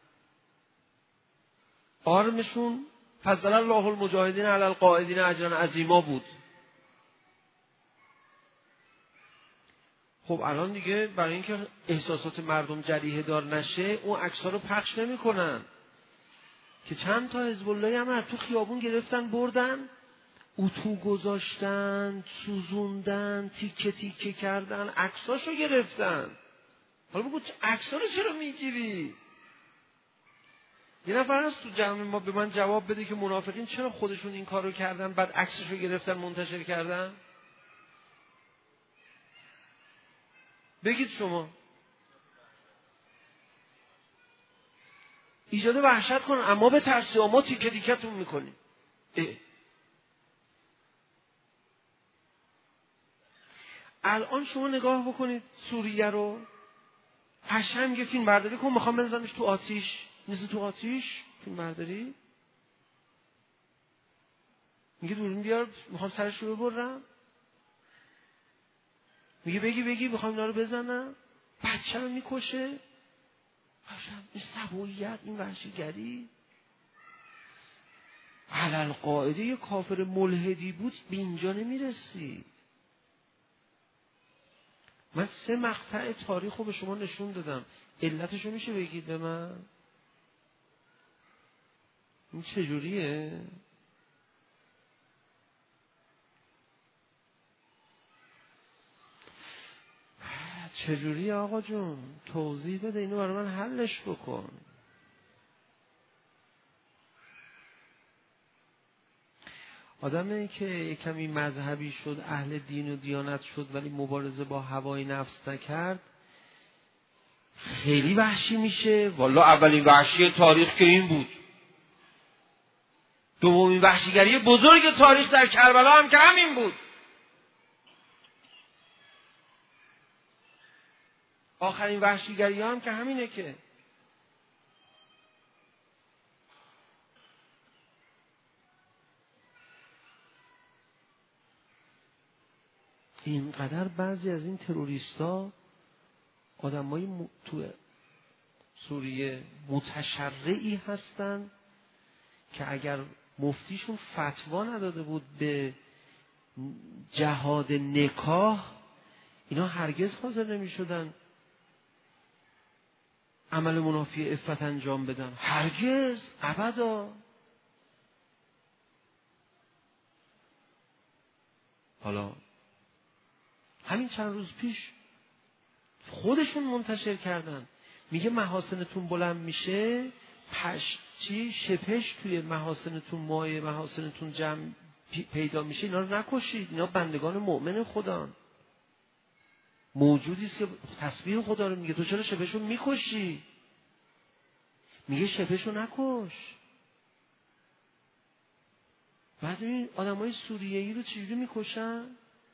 آرمشون فضل الله المجاهدین علی القاعدین اجرا عظیما بود. خب الان دیگه برای اینکه احساسات مردم جریحه دار نشه اون عکس‌ها رو پخش نمی‌کنن که چند تا حزب الله هم تو خیابون گرفتن بردن، اتو گذاشتن، سوزوندن، تیکه تیکه کردن، عکساشو گرفتن. حالا بگو عکس‌ها رو چرا میگیری؟ یه نفر هست تو جمع ما به من جواب بده که منافقین چرا خودشون این کارو کردن بعد عکسشو گرفتن منتشر کردن؟ بگید شما. ایجاد وحشت کنن اما به ترسی ما تیکه تیکتون میکنیم. الان شما نگاه بکنید سوریه رو، قشنگ فیلم برداری کن، میخوام بزنمش تو آتیش، میز تو آتیش فیلم برداری، میگه دوربین بیار میخوام سرش رو ببرم، میگه بگی میخوام اینا رو بزنم، بچه رو میکشه. این سبویت، این وحشیگری. علل قاعده یه کافر ملحدی بود به اینجا نمیرسید. من 3 مقطع تاریخ رو به شما نشون دادم، علتشو میشه بگید به من؟ این چجوریه؟ چجوریه آقا جون؟ توضیح بده، اینو برای من حلش بکن. آدمی که یک کمی مذهبی شد، اهل دین و دیانت شد ولی مبارزه با هوای نفس نکرد، خیلی وحشی میشه. والا اولین وحشی تاریخ که این بود. دومین وحشیگری بزرگ تاریخ در کربلا هم که همین بود. آخرین وحشیگری هم که همینه که اینقدر بعضی از این تروریستا آدمای تو سوریه متشرعی هستن که اگر مفتیشون فتوا نداده بود به جهاد نکاح، اینا هرگز حاضر نمی شدن عمل منافی عفت انجام بدن. هرگز، ابدا. حالا همین چند روز پیش خودشون منتشر کردن، میگه محاسنتون بلند میشه، شپش توی محاسنتون، مایه محاسنتون جمع پیدا میشه، اینا رو نکشید، اینا بندگان مؤمن خدان، موجودی است که تسبیح خدا رو میگه. تو چرا شپشون میکشی؟ میگه شپشو نکش. بعد این آدمای سوریه‌ای رو چجوری میکشن؟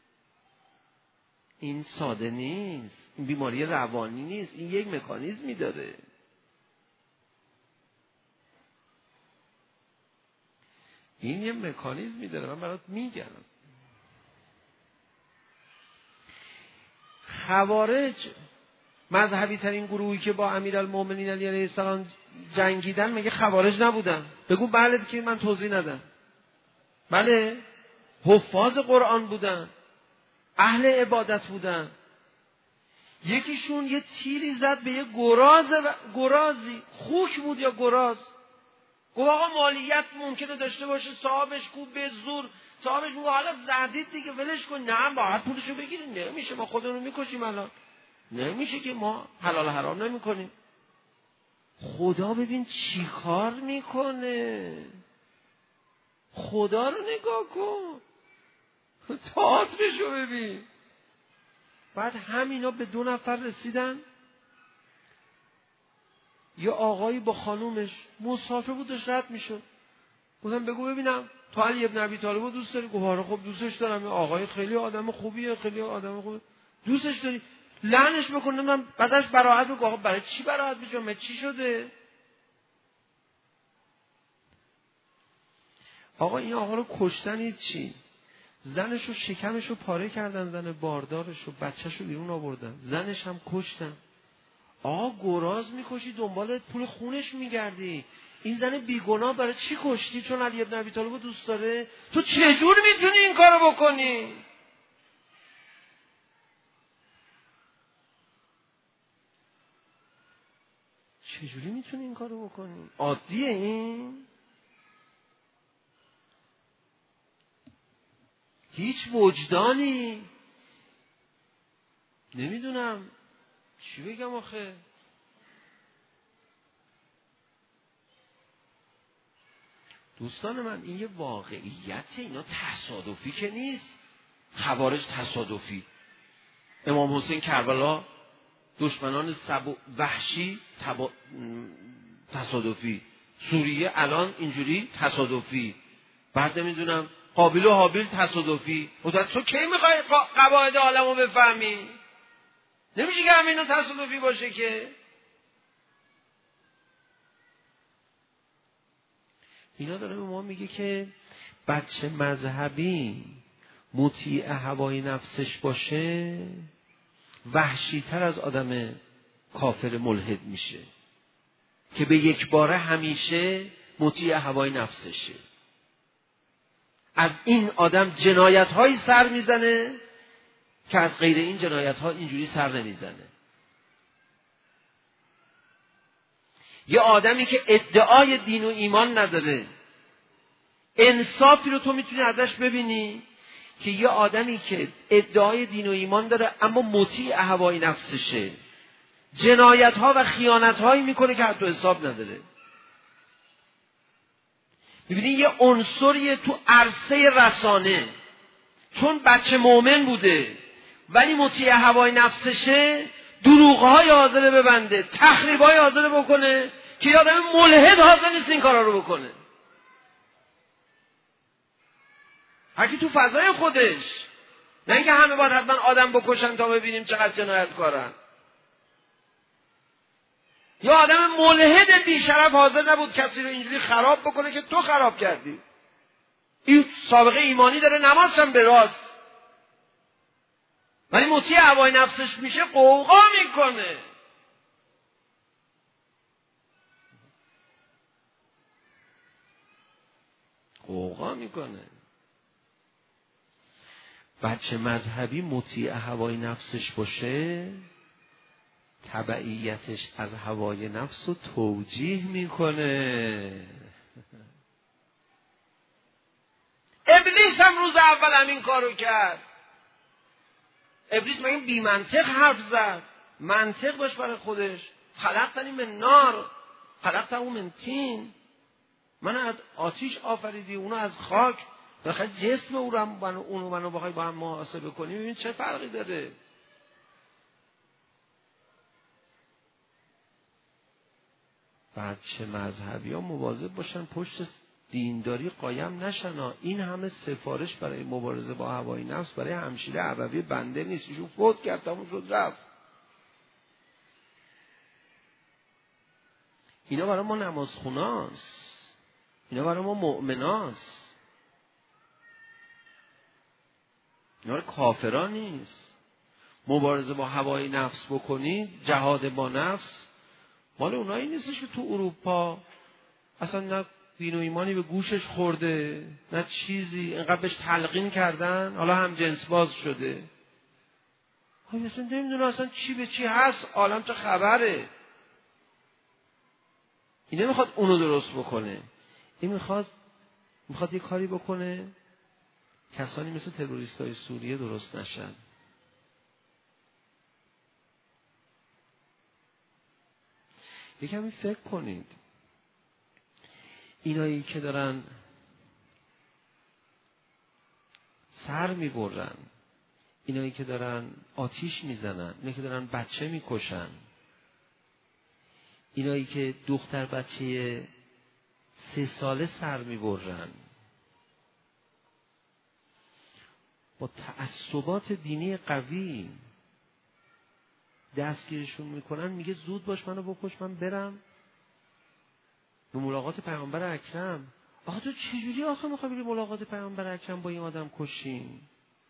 این ساده نیست، این بیماری روانی نیست، این یک مکانیزمی داره. این یه مکانیزمی داره، من برات میگم. خوارج مذهبی ترین گروهی که با امیرالمومنین علی علیه السلام جنگیدن مگه خوارج نبودن؟ بگو بله که من توضیح ندم. بله، حفاظ قرآن بودن، اهل عبادت بودن. یکیشون یه تیری زد به یه گرازی، خوک بود یا گراز، گفت آقا مالیت ممکنه داشته باشه، صاحبش کوب به زور، صاحبش میگه حالا زدید دیگه ولش کن. نه باید پولشو بگیریم، نمیشه ما خودمون رو میکشیم الان، نمیشه که ما حلال حرام نمیکنیم. خدا ببین چی کار میکنه، خدا رو نگاه کن، تئاترشو ببین. بعد همینا به 2 نفر رسیدن، یه آقایی با خانومش مسافر بود داشت رد میشد، گفتم بگو ببینم تو علی ابن ابی طالب رو دوست داری؟ گفت آره خب دوستش دارم، این آقای خیلی آدم خوبیه، خیلی آدم خوبه. دوستش داری؟ لعنش بکنم. من بعدش براحت بگو آقا برای چی براحت بگم، چی شده؟ آقا این آقا رو کشتن چی؟ زنش رو شکمش رو پاره کردن، زن باردارش رو، بچهش رو بیرون آوردن، زنش هم کشتن. آقا گراز میکشی دنبال پول خونش میگردی، این زن بیگناه برای چی کشتی؟ چون علی ابن ابی طالب دوست داره؟ تو چجور میتونی این کارو بکنی؟ چجوری میتونی این کارو بکنی؟ عادیه این؟ هیچ وجدانی؟ نمیدونم چی بگم آخه. دوستان من این یه واقعیته، اینا تصادفی که نیست. خوارج تصادفی، امام حسین کربلا، دشمنان وحشی تصادفی، سوریه الان اینجوری تصادفی، بعد نمیدونم قابیل و حابیل تصادفی. تو کی میخوای قواعد عالم رو بفهمی؟ نمیشه که همه اینا تصادفی باشه که. اینا داره به ما میگه که بچه مذهبی مطیع هوای نفسش باشه وحشی‌تر از آدم کافر ملحد میشه که به یک باره همیشه مطیع هوای نفسشه. از این آدم جنایت‌هایی سر میزنه که از غیر این جنایت‌ها اینجوری سر نمیزنه. یه آدمی که ادعای دین و ایمان نداره، انصافی رو تو میتونی ازش ببینی که یه آدمی که ادعای دین و ایمان داره اما مطیع هوای نفسشه، جنایت‌ها و خیانت‌هایی میکنه که حتی حساب نداره. میبینی یه عنصریه تو عرصه رسانه، چون بچه مؤمن بوده ولی مطیع هوای نفسشه، دروغ‌های حاضره ببنده، تخریب‌های حاضره بکنه که یه آدم ملحد حاضر نیست این کارا رو بکنه. هرکی تو فضای خودش، نه اینکه همه باید حتما آدم بکشن تا ببینیم چقدر جنایتکارن. یا آدم ملحد بی‌شرف حاضر نبود کسی رو اینجوری خراب بکنه که تو خراب کردی. این سابقه ایمانی داره، نمازش هم به راست، ولی مطیع هوای نفسش میشه قوقا میکنه. قوقا میکنه. بچه مذهبی مطیع هوای نفسش باشه، تبعیتش از هوای نفس رو توجیه میکنه. ابلیس هم روز اول همین کارو کرد. ابلیس مگه بی منطق حرف زد؟ منطق داشت برای خودش. خلقتنی من نار خلقته من طین، من از آتیش آفریدی، اونو از خاک. بخاطر جسم او رو منو بخوای با هم محاسبه کنی، ببین چه فرقی داره. بچه مذهبی ها مواظب باشن پشت دینداری قایم نشن. این همه سفارش برای مبارزه با هوای نفس برای همشیره ابوی بنده نیست، ایشون فوت کرد تموم شد رفت. اینا برای ما نمازخوناست، اینا برای ما مؤمناست، اینا برای کافران نیست. مبارزه با هوای نفس بکنید، جهاد با نفس، مال اونایی نیستش که تو اروپا اصلا نه دین و ایمانی به گوشش خورده، نه چیزی، اینقدر بهش تلقین کردن حالا هم جنس باز شده. اصلا نمیدونه اصلا چی به چی هست، عالم چه خبره. این نمیخواد اونو درست بکنه، این میخواد یه کاری بکنه کسانی مثل تروریستای سوریه درست نشن. یکمی فکر کنید، اینایی که دارن سر میبرن، اینایی که دارن آتیش میزنن، اینایی که دارن بچه میکشن، اینایی که دختر بچه 3 ساله سر میبرن، با تعصبات دینی قوی دستگیرشون میکنن، میگه زود باش منو بکش من برم به ملاقات پیامبر اکرم. آخه تو چجوری میخوای بری ملاقات پیامبر اکرم با این آدم کشین؟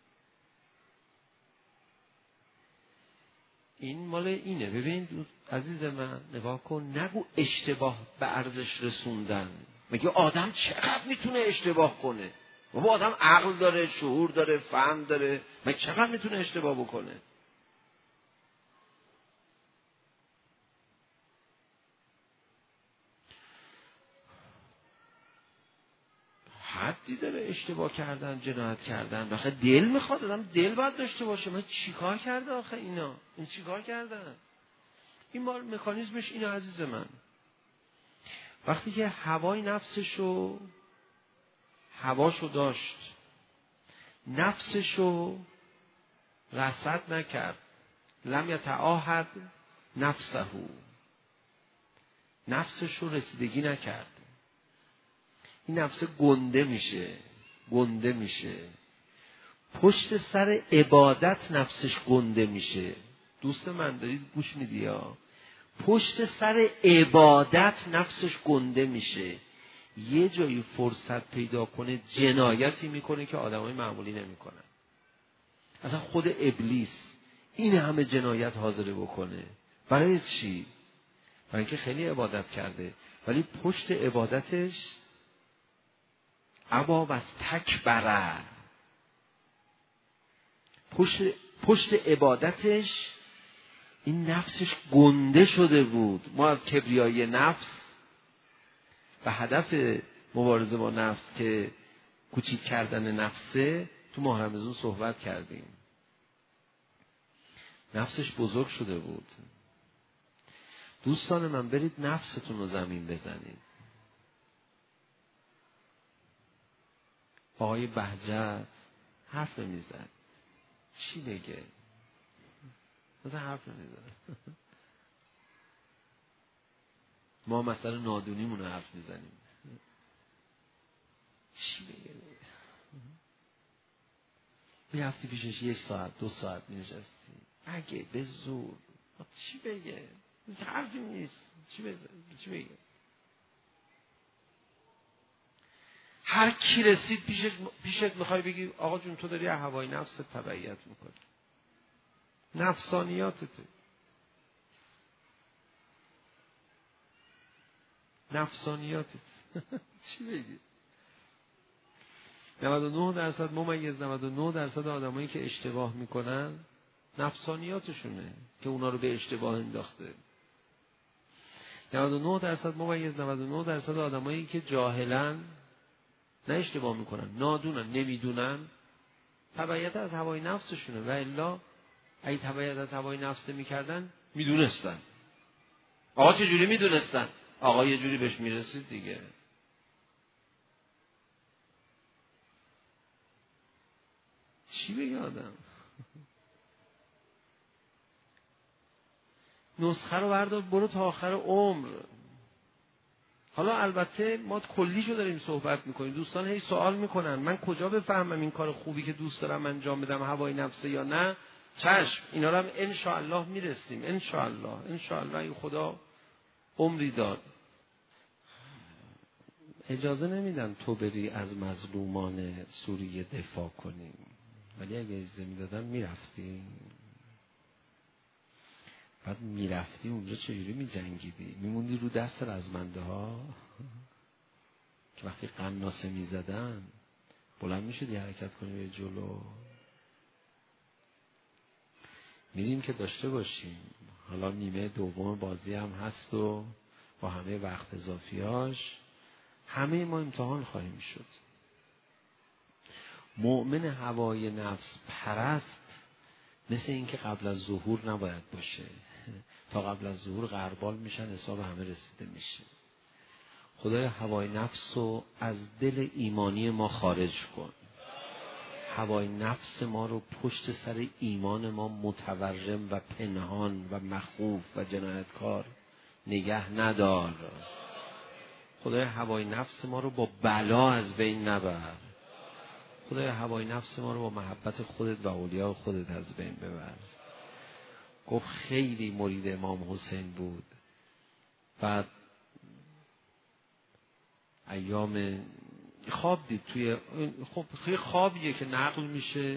این مال اینه. ببین عزیز من نگاه کن، نگو اشتباه به ارزش رسوندن. میگه آدم چقدر میتونه اشتباه کنه؟ بابا آدم عقل داره، شعور داره، فهم داره، مگه چقدر میتونه اشتباه بکنه؟ حدی داره اشتباه کردن، جنایت کردن. آخه دل میخواد، آدم دل باید داشته باشه. من چیکار کرده آخه اینا؟ این چیکار کردن؟ این مکانیزمش اینه عزیز من. وقتی که هوای نفسشو داشت، نفسشو رصد نکرد، لم یتعاهد نفسه، نفسشو رسیدگی نکرد، این نفس گنده میشه. پشت سر عبادت نفسش گنده میشه. دوست من دارید گوش میدی یا؟ پشت سر عبادت نفسش گنده میشه. یه جایی فرصت پیدا کنه جنایتی میکنه که آدمای معمولی نمیکنن. اصلا خود ابلیس این همه جنایت حاضره بکنه. برای چی؟ برای اینکه خیلی عبادت کرده، ولی پشت عبادتش ابا و استکبر، پشت عبادتش این نفسش گنده شده بود. ما از کبریای نفس و هدف مبارزه با نفس که کوچیک کردن نفسه تو ماه رمضان صحبت کردیم. نفسش بزرگ شده بود. دوستان من برید نفستون رو زمین بزنید. آقای بهجت حرف نمیزد. چی بگه؟ مثلا حرف نمیزد. ما مثلا نادونیمون رو حرف میزنیم. چی بگه؟ میرفتی پیشش 1 ساعت 2 ساعت مینشستی، اگه به زور چی بگه؟ حرفی نیست. چی بگه؟ هر کی رسید پیشت میخوای بگی آقا جون تو داری هوای نفست تبعیت میکنی، نفسانیاتته. چی بگی؟ 99% ممیز 99% آدمایی که اشتباه میکنن نفسانیاتشونه که اونا رو به اشتباه انداخته. 99% ممیز 99% آدمایی که جاهلن، نه اشتباه میکنن، نادونن، نمیدونن، تبعیت از هوای نفسشونه. و الا اگه تبعیت از هوای نفس میکردن میدونستن. آقا چجوری میدونستن؟ آقا یه جوری بهش میرسید دیگه. چی بگه آدم؟ نسخه رو بردار برو تا آخر عمر. حالا البته ما کلیشو داریم صحبت میکنیم. دوستان هی سوال میکنن من کجا بفهمم این کار خوبی که دوست دارم انجام بدم هوای نفسه یا نه؟ چشم، اینا رو هم انشاءالله میرسیم. انشاءالله این خدا عمری داد. اجازه نمیدن تو بری از مظلومان سوریه دفاع کنیم، ولی اگه اجازه میدادن میرفتی. بعد میرفتی اونجا چجوری میجنگیدی؟ میموندی رو دست رزمنده ها که وقتی قناصه میزدن بلند میشدی حرکت کنی به جلو. میریم که داشته باشیم. حالا نیمه دوم بازی هم هست و با همه وقت اضافیاش همه ما امتحان خواهیم شد. مؤمن هوای نفس پرست مثل این که قبل از ظهور نباید باشه. تا قبل از ظهور غربال میشن، حساب همه رسیده میشه. خدای هوای نفس رو از دل ایمانی ما خارج کن. هوای نفس ما رو پشت سر ایمان ما متورم و پنهان و مخوف و جنایتکار نگه ندار. خدای هوای نفس ما رو با بلا از بین نبر. خدای هوای نفس ما رو با محبت خودت و اولیاء خودت از بین ببر. گفت خیلی مرید امام حسین بود. بعد ایام خواب دید توی خب خوابیه که نقل میشه.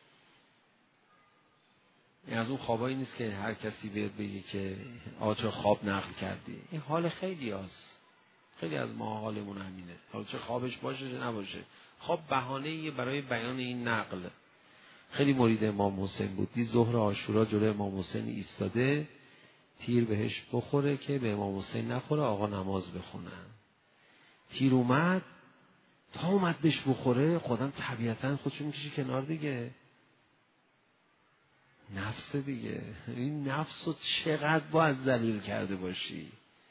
این از اون خوابایی نیست که هر کسی بیاد بگه که آقا چه خواب نقل کردی. این حال خیلی هست. خیلی از ما حالمون همینه. حالا چه خوابش باشه چه نباشه، خواب بهانه‌ایه برای بیان این نقل. خیلی مرید امام حسین بود. دید ظهر عاشورا جلوی امام حسین ایستاده، تیر بهش بخوره که به امام حسین نخوره، آقا نماز بخونن. تیر اومد، تا اومد بهش بخوره خودم طبیعتاً خودشو میکشه کنار دیگه. نفس دیگه. این نفس رو چقدر باید ذلیل کرده باشی،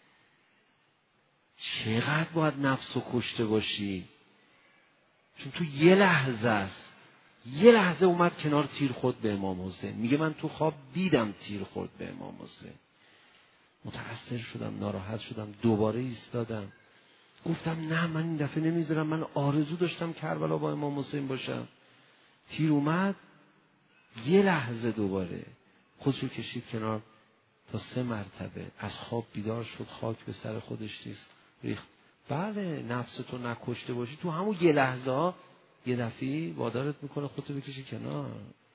چقدر باید نفس رو کشته باشی. چون تو یه لحظه است، یه لحظه اومد کنار تیر خورد به امام حسین. میگه من تو خواب دیدم تیر خورد به امام حسین، متأثر شدم، ناراحت شدم، دوباره ایستادم. گفتم نه، من این دفعه نمیذارم، من آرزو داشتم کربلا با امام حسین باشم. تیر اومد، یه لحظه دوباره خودشو کشید کنار تا 3 مرتبه. از خواب بیدار شد، خاک به سر خودش ریخت. بله، نفستو نکشته باشی تو همون یه لحظه ها یه دفعی وادارت میکنه خودتو بکشی کنار.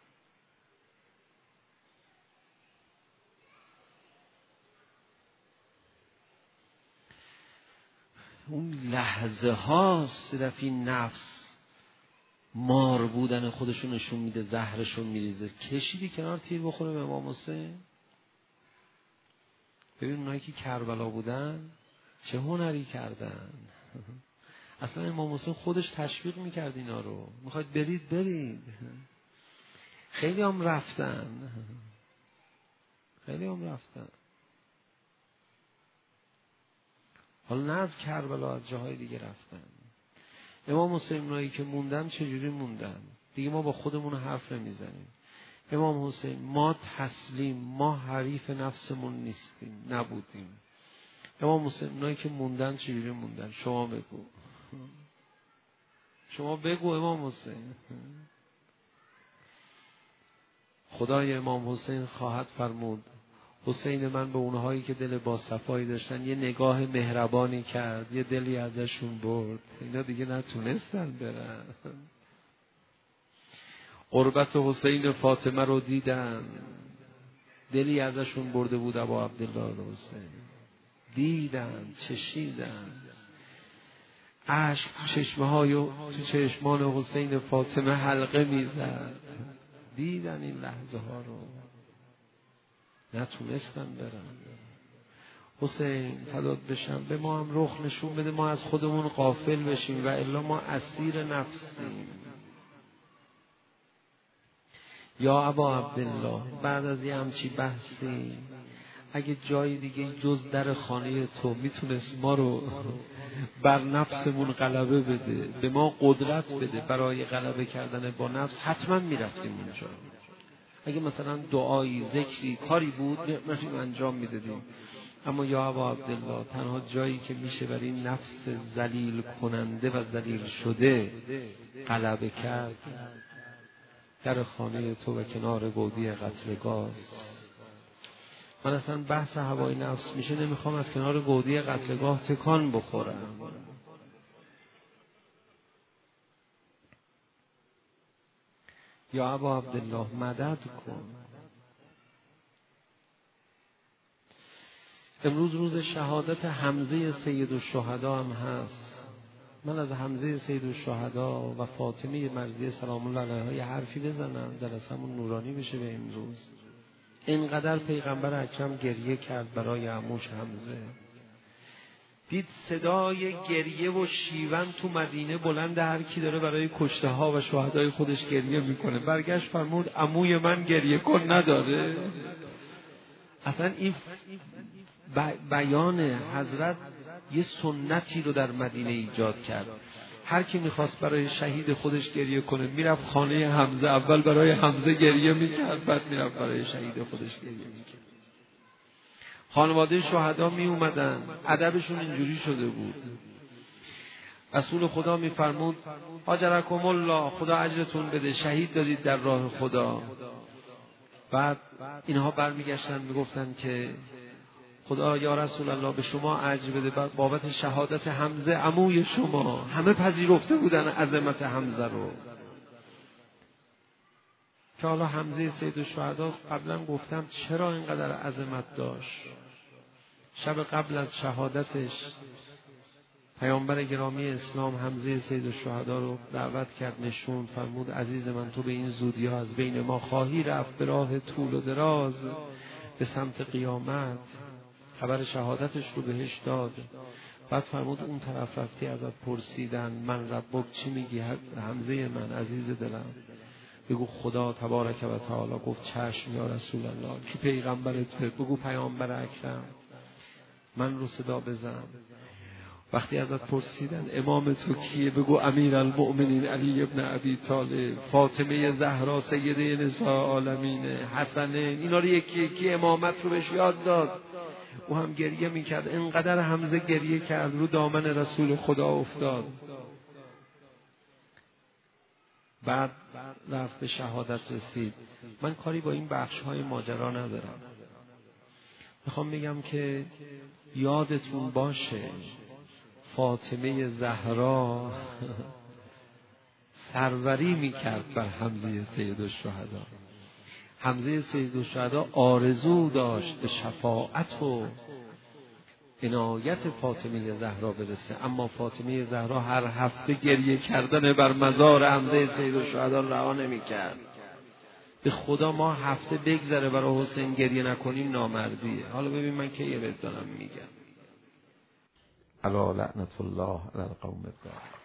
اون لحظه ها صرف این نفس مار بودن خودشو نشون میده، زهرشو میریزه. کشیدی کنار تیر بخوره به امام حسین. ببین اونایی که کربلا بودن چه هنری کردن. اصلا امام حسین خودش تشویق میکرد اینا رو، میخواید برید. خیلی هم رفتن. حالا نه از کربلا، از جاهای دیگه رفتن. امام حسین اونایی که موندن چجوری موندن؟ دیگه ما با خودمون حرف نمیزنیم. امام حسین ما تسلیم، ما حریف نفسمون نیستیم، نبودیم. امام حسین اونایی که موندن چجوری موندن؟ شما بگو امام حسین. خدای امام حسین خواهد فرمود حسین من به اونهایی که دل با صفایی داشتن یه نگاه مهربانی کرد، یه دلی ازشون برد، اینا دیگه نتونستن برن. قربت حسین فاطمه رو دیدن، دلی ازشون برده بود ابا عبدالله حسین. دیدن، چشیدن، اشک تو چشمان حسین فاطمه حلقه میزد. دیدن این لحظه ها رو، نتونستن برن. حسین فدات بشم، به ما هم رخ نشون بده ما از خودمون غافل بشیم و الا ما اسیر نفسیم. یا ابا عبدالله، بعد از یه همچی بحثی اگه جای دیگه جز در خانه تو میتونست ما رو بر نفسمون غلبه بده، به ما قدرت بده برای غلبه کردن با نفس، حتما میرفتیم اونجا. اگه مثلا دعایی، ذکری، کاری بود نمیتونیم انجام میدادیم. اما یا ابا عبدالله، تنها جایی که میشه بر این نفس ذلیل کننده و ذلیل شده غلبه کرد در خانه تو و کنار گودی قتلگاه. من اصلا بحث هوای نفس میشه نمیخوام از کنار گودی قتلگاه تکان بخورم. یا ابا عبدالله مدد کن. امروز روز شهادت حمزه سید الشهدا هم هست. من از حمزه سید الشهدا و فاطمه مرضیه سلام الله علیها یه حرفی بزنم جلسمون نورانی بشه به امروز. اینقدر پیغمبر اکرم گریه کرد برای عموش حمزه. دید صدای گریه و شیون تو مدینه بلند، هر کی داره برای کشته ها و شهدای خودش گریه میکنه. برگشت فرمود عموی من گریه کن نداره. اصلا این بیان حضرت یه سنتی رو در مدینه ایجاد کرد. هر کی میخواست برای شهید خودش گریه کنه میرفت خانه حمزه، اول برای حمزه گریه میکرد، بعد میرفت برای شهید خودش گریه میکرد. خانواده شهدا می اومدن، ادبشون اینجوری شده بود. رسول خدا میفرمود اجرکم الله، خدا اجرتون بده، شهید دادید در راه خدا. بعد اینها برمیگشتن میگفتن که خدا یا رسول الله به شما اجر بده بابت شهادت حمزه عموی شما. همه پذیرفته بودن عظمت حمزه رو. که حالا حمزه سید الشهدا قبلا گفتم چرا اینقدر عظمت داشت. شب قبل از شهادتش پیامبر گرامی اسلام حمزه سید الشهدا رو دعوت کرد، نشون، فرمود عزیز من تو به این زودی ها از بین ما خواهی رفت به راه طول و دراز به سمت قیامت. خبر شهادتش رو بهش داد. بعد فرمود اون طرف رفتی ازت پرسیدن من ربک چی میگی حمزه من عزیز دلم؟ بگو خدا تبارک و تعالی گفت چشم یا رسول الله. کی پیغمبرت؟ بگو پیامبر اکرم. من رو صدا بزن. وقتی ازت پرسیدن امام تو کیه؟ بگو امیرالمؤمنین علی ابن ابی طالب، فاطمه زهرا سیده نساء عالمین، حسن. اینا رو یکی یکی امامت رو بهش یاد داد. او هم گریه میکرد. اینقدر حمزه گریه کرد رو دامن رسول خدا افتاد. بعد رفت به شهادت رسید. من کاری با این بخش های ماجرا ندارم. میخوام بگم که یادتون باشه فاطمه زهرا سروری میکرد بر حمزه سید الشهدا. حمزه سید الشهدا آرزو داشت به شفاعت و عنایت فاطمه زهرا برسه، اما فاطمه زهرا هر هفته گریه کردن بر مزار حمزه سید الشهدا رها نمیکرد. به خدا ما هفته بگذره برای حسین گریه نکنیم نامردیه. حالا ببین من که یه بهت دارم میگم. الا لعنت الله علی القوم الظالمین.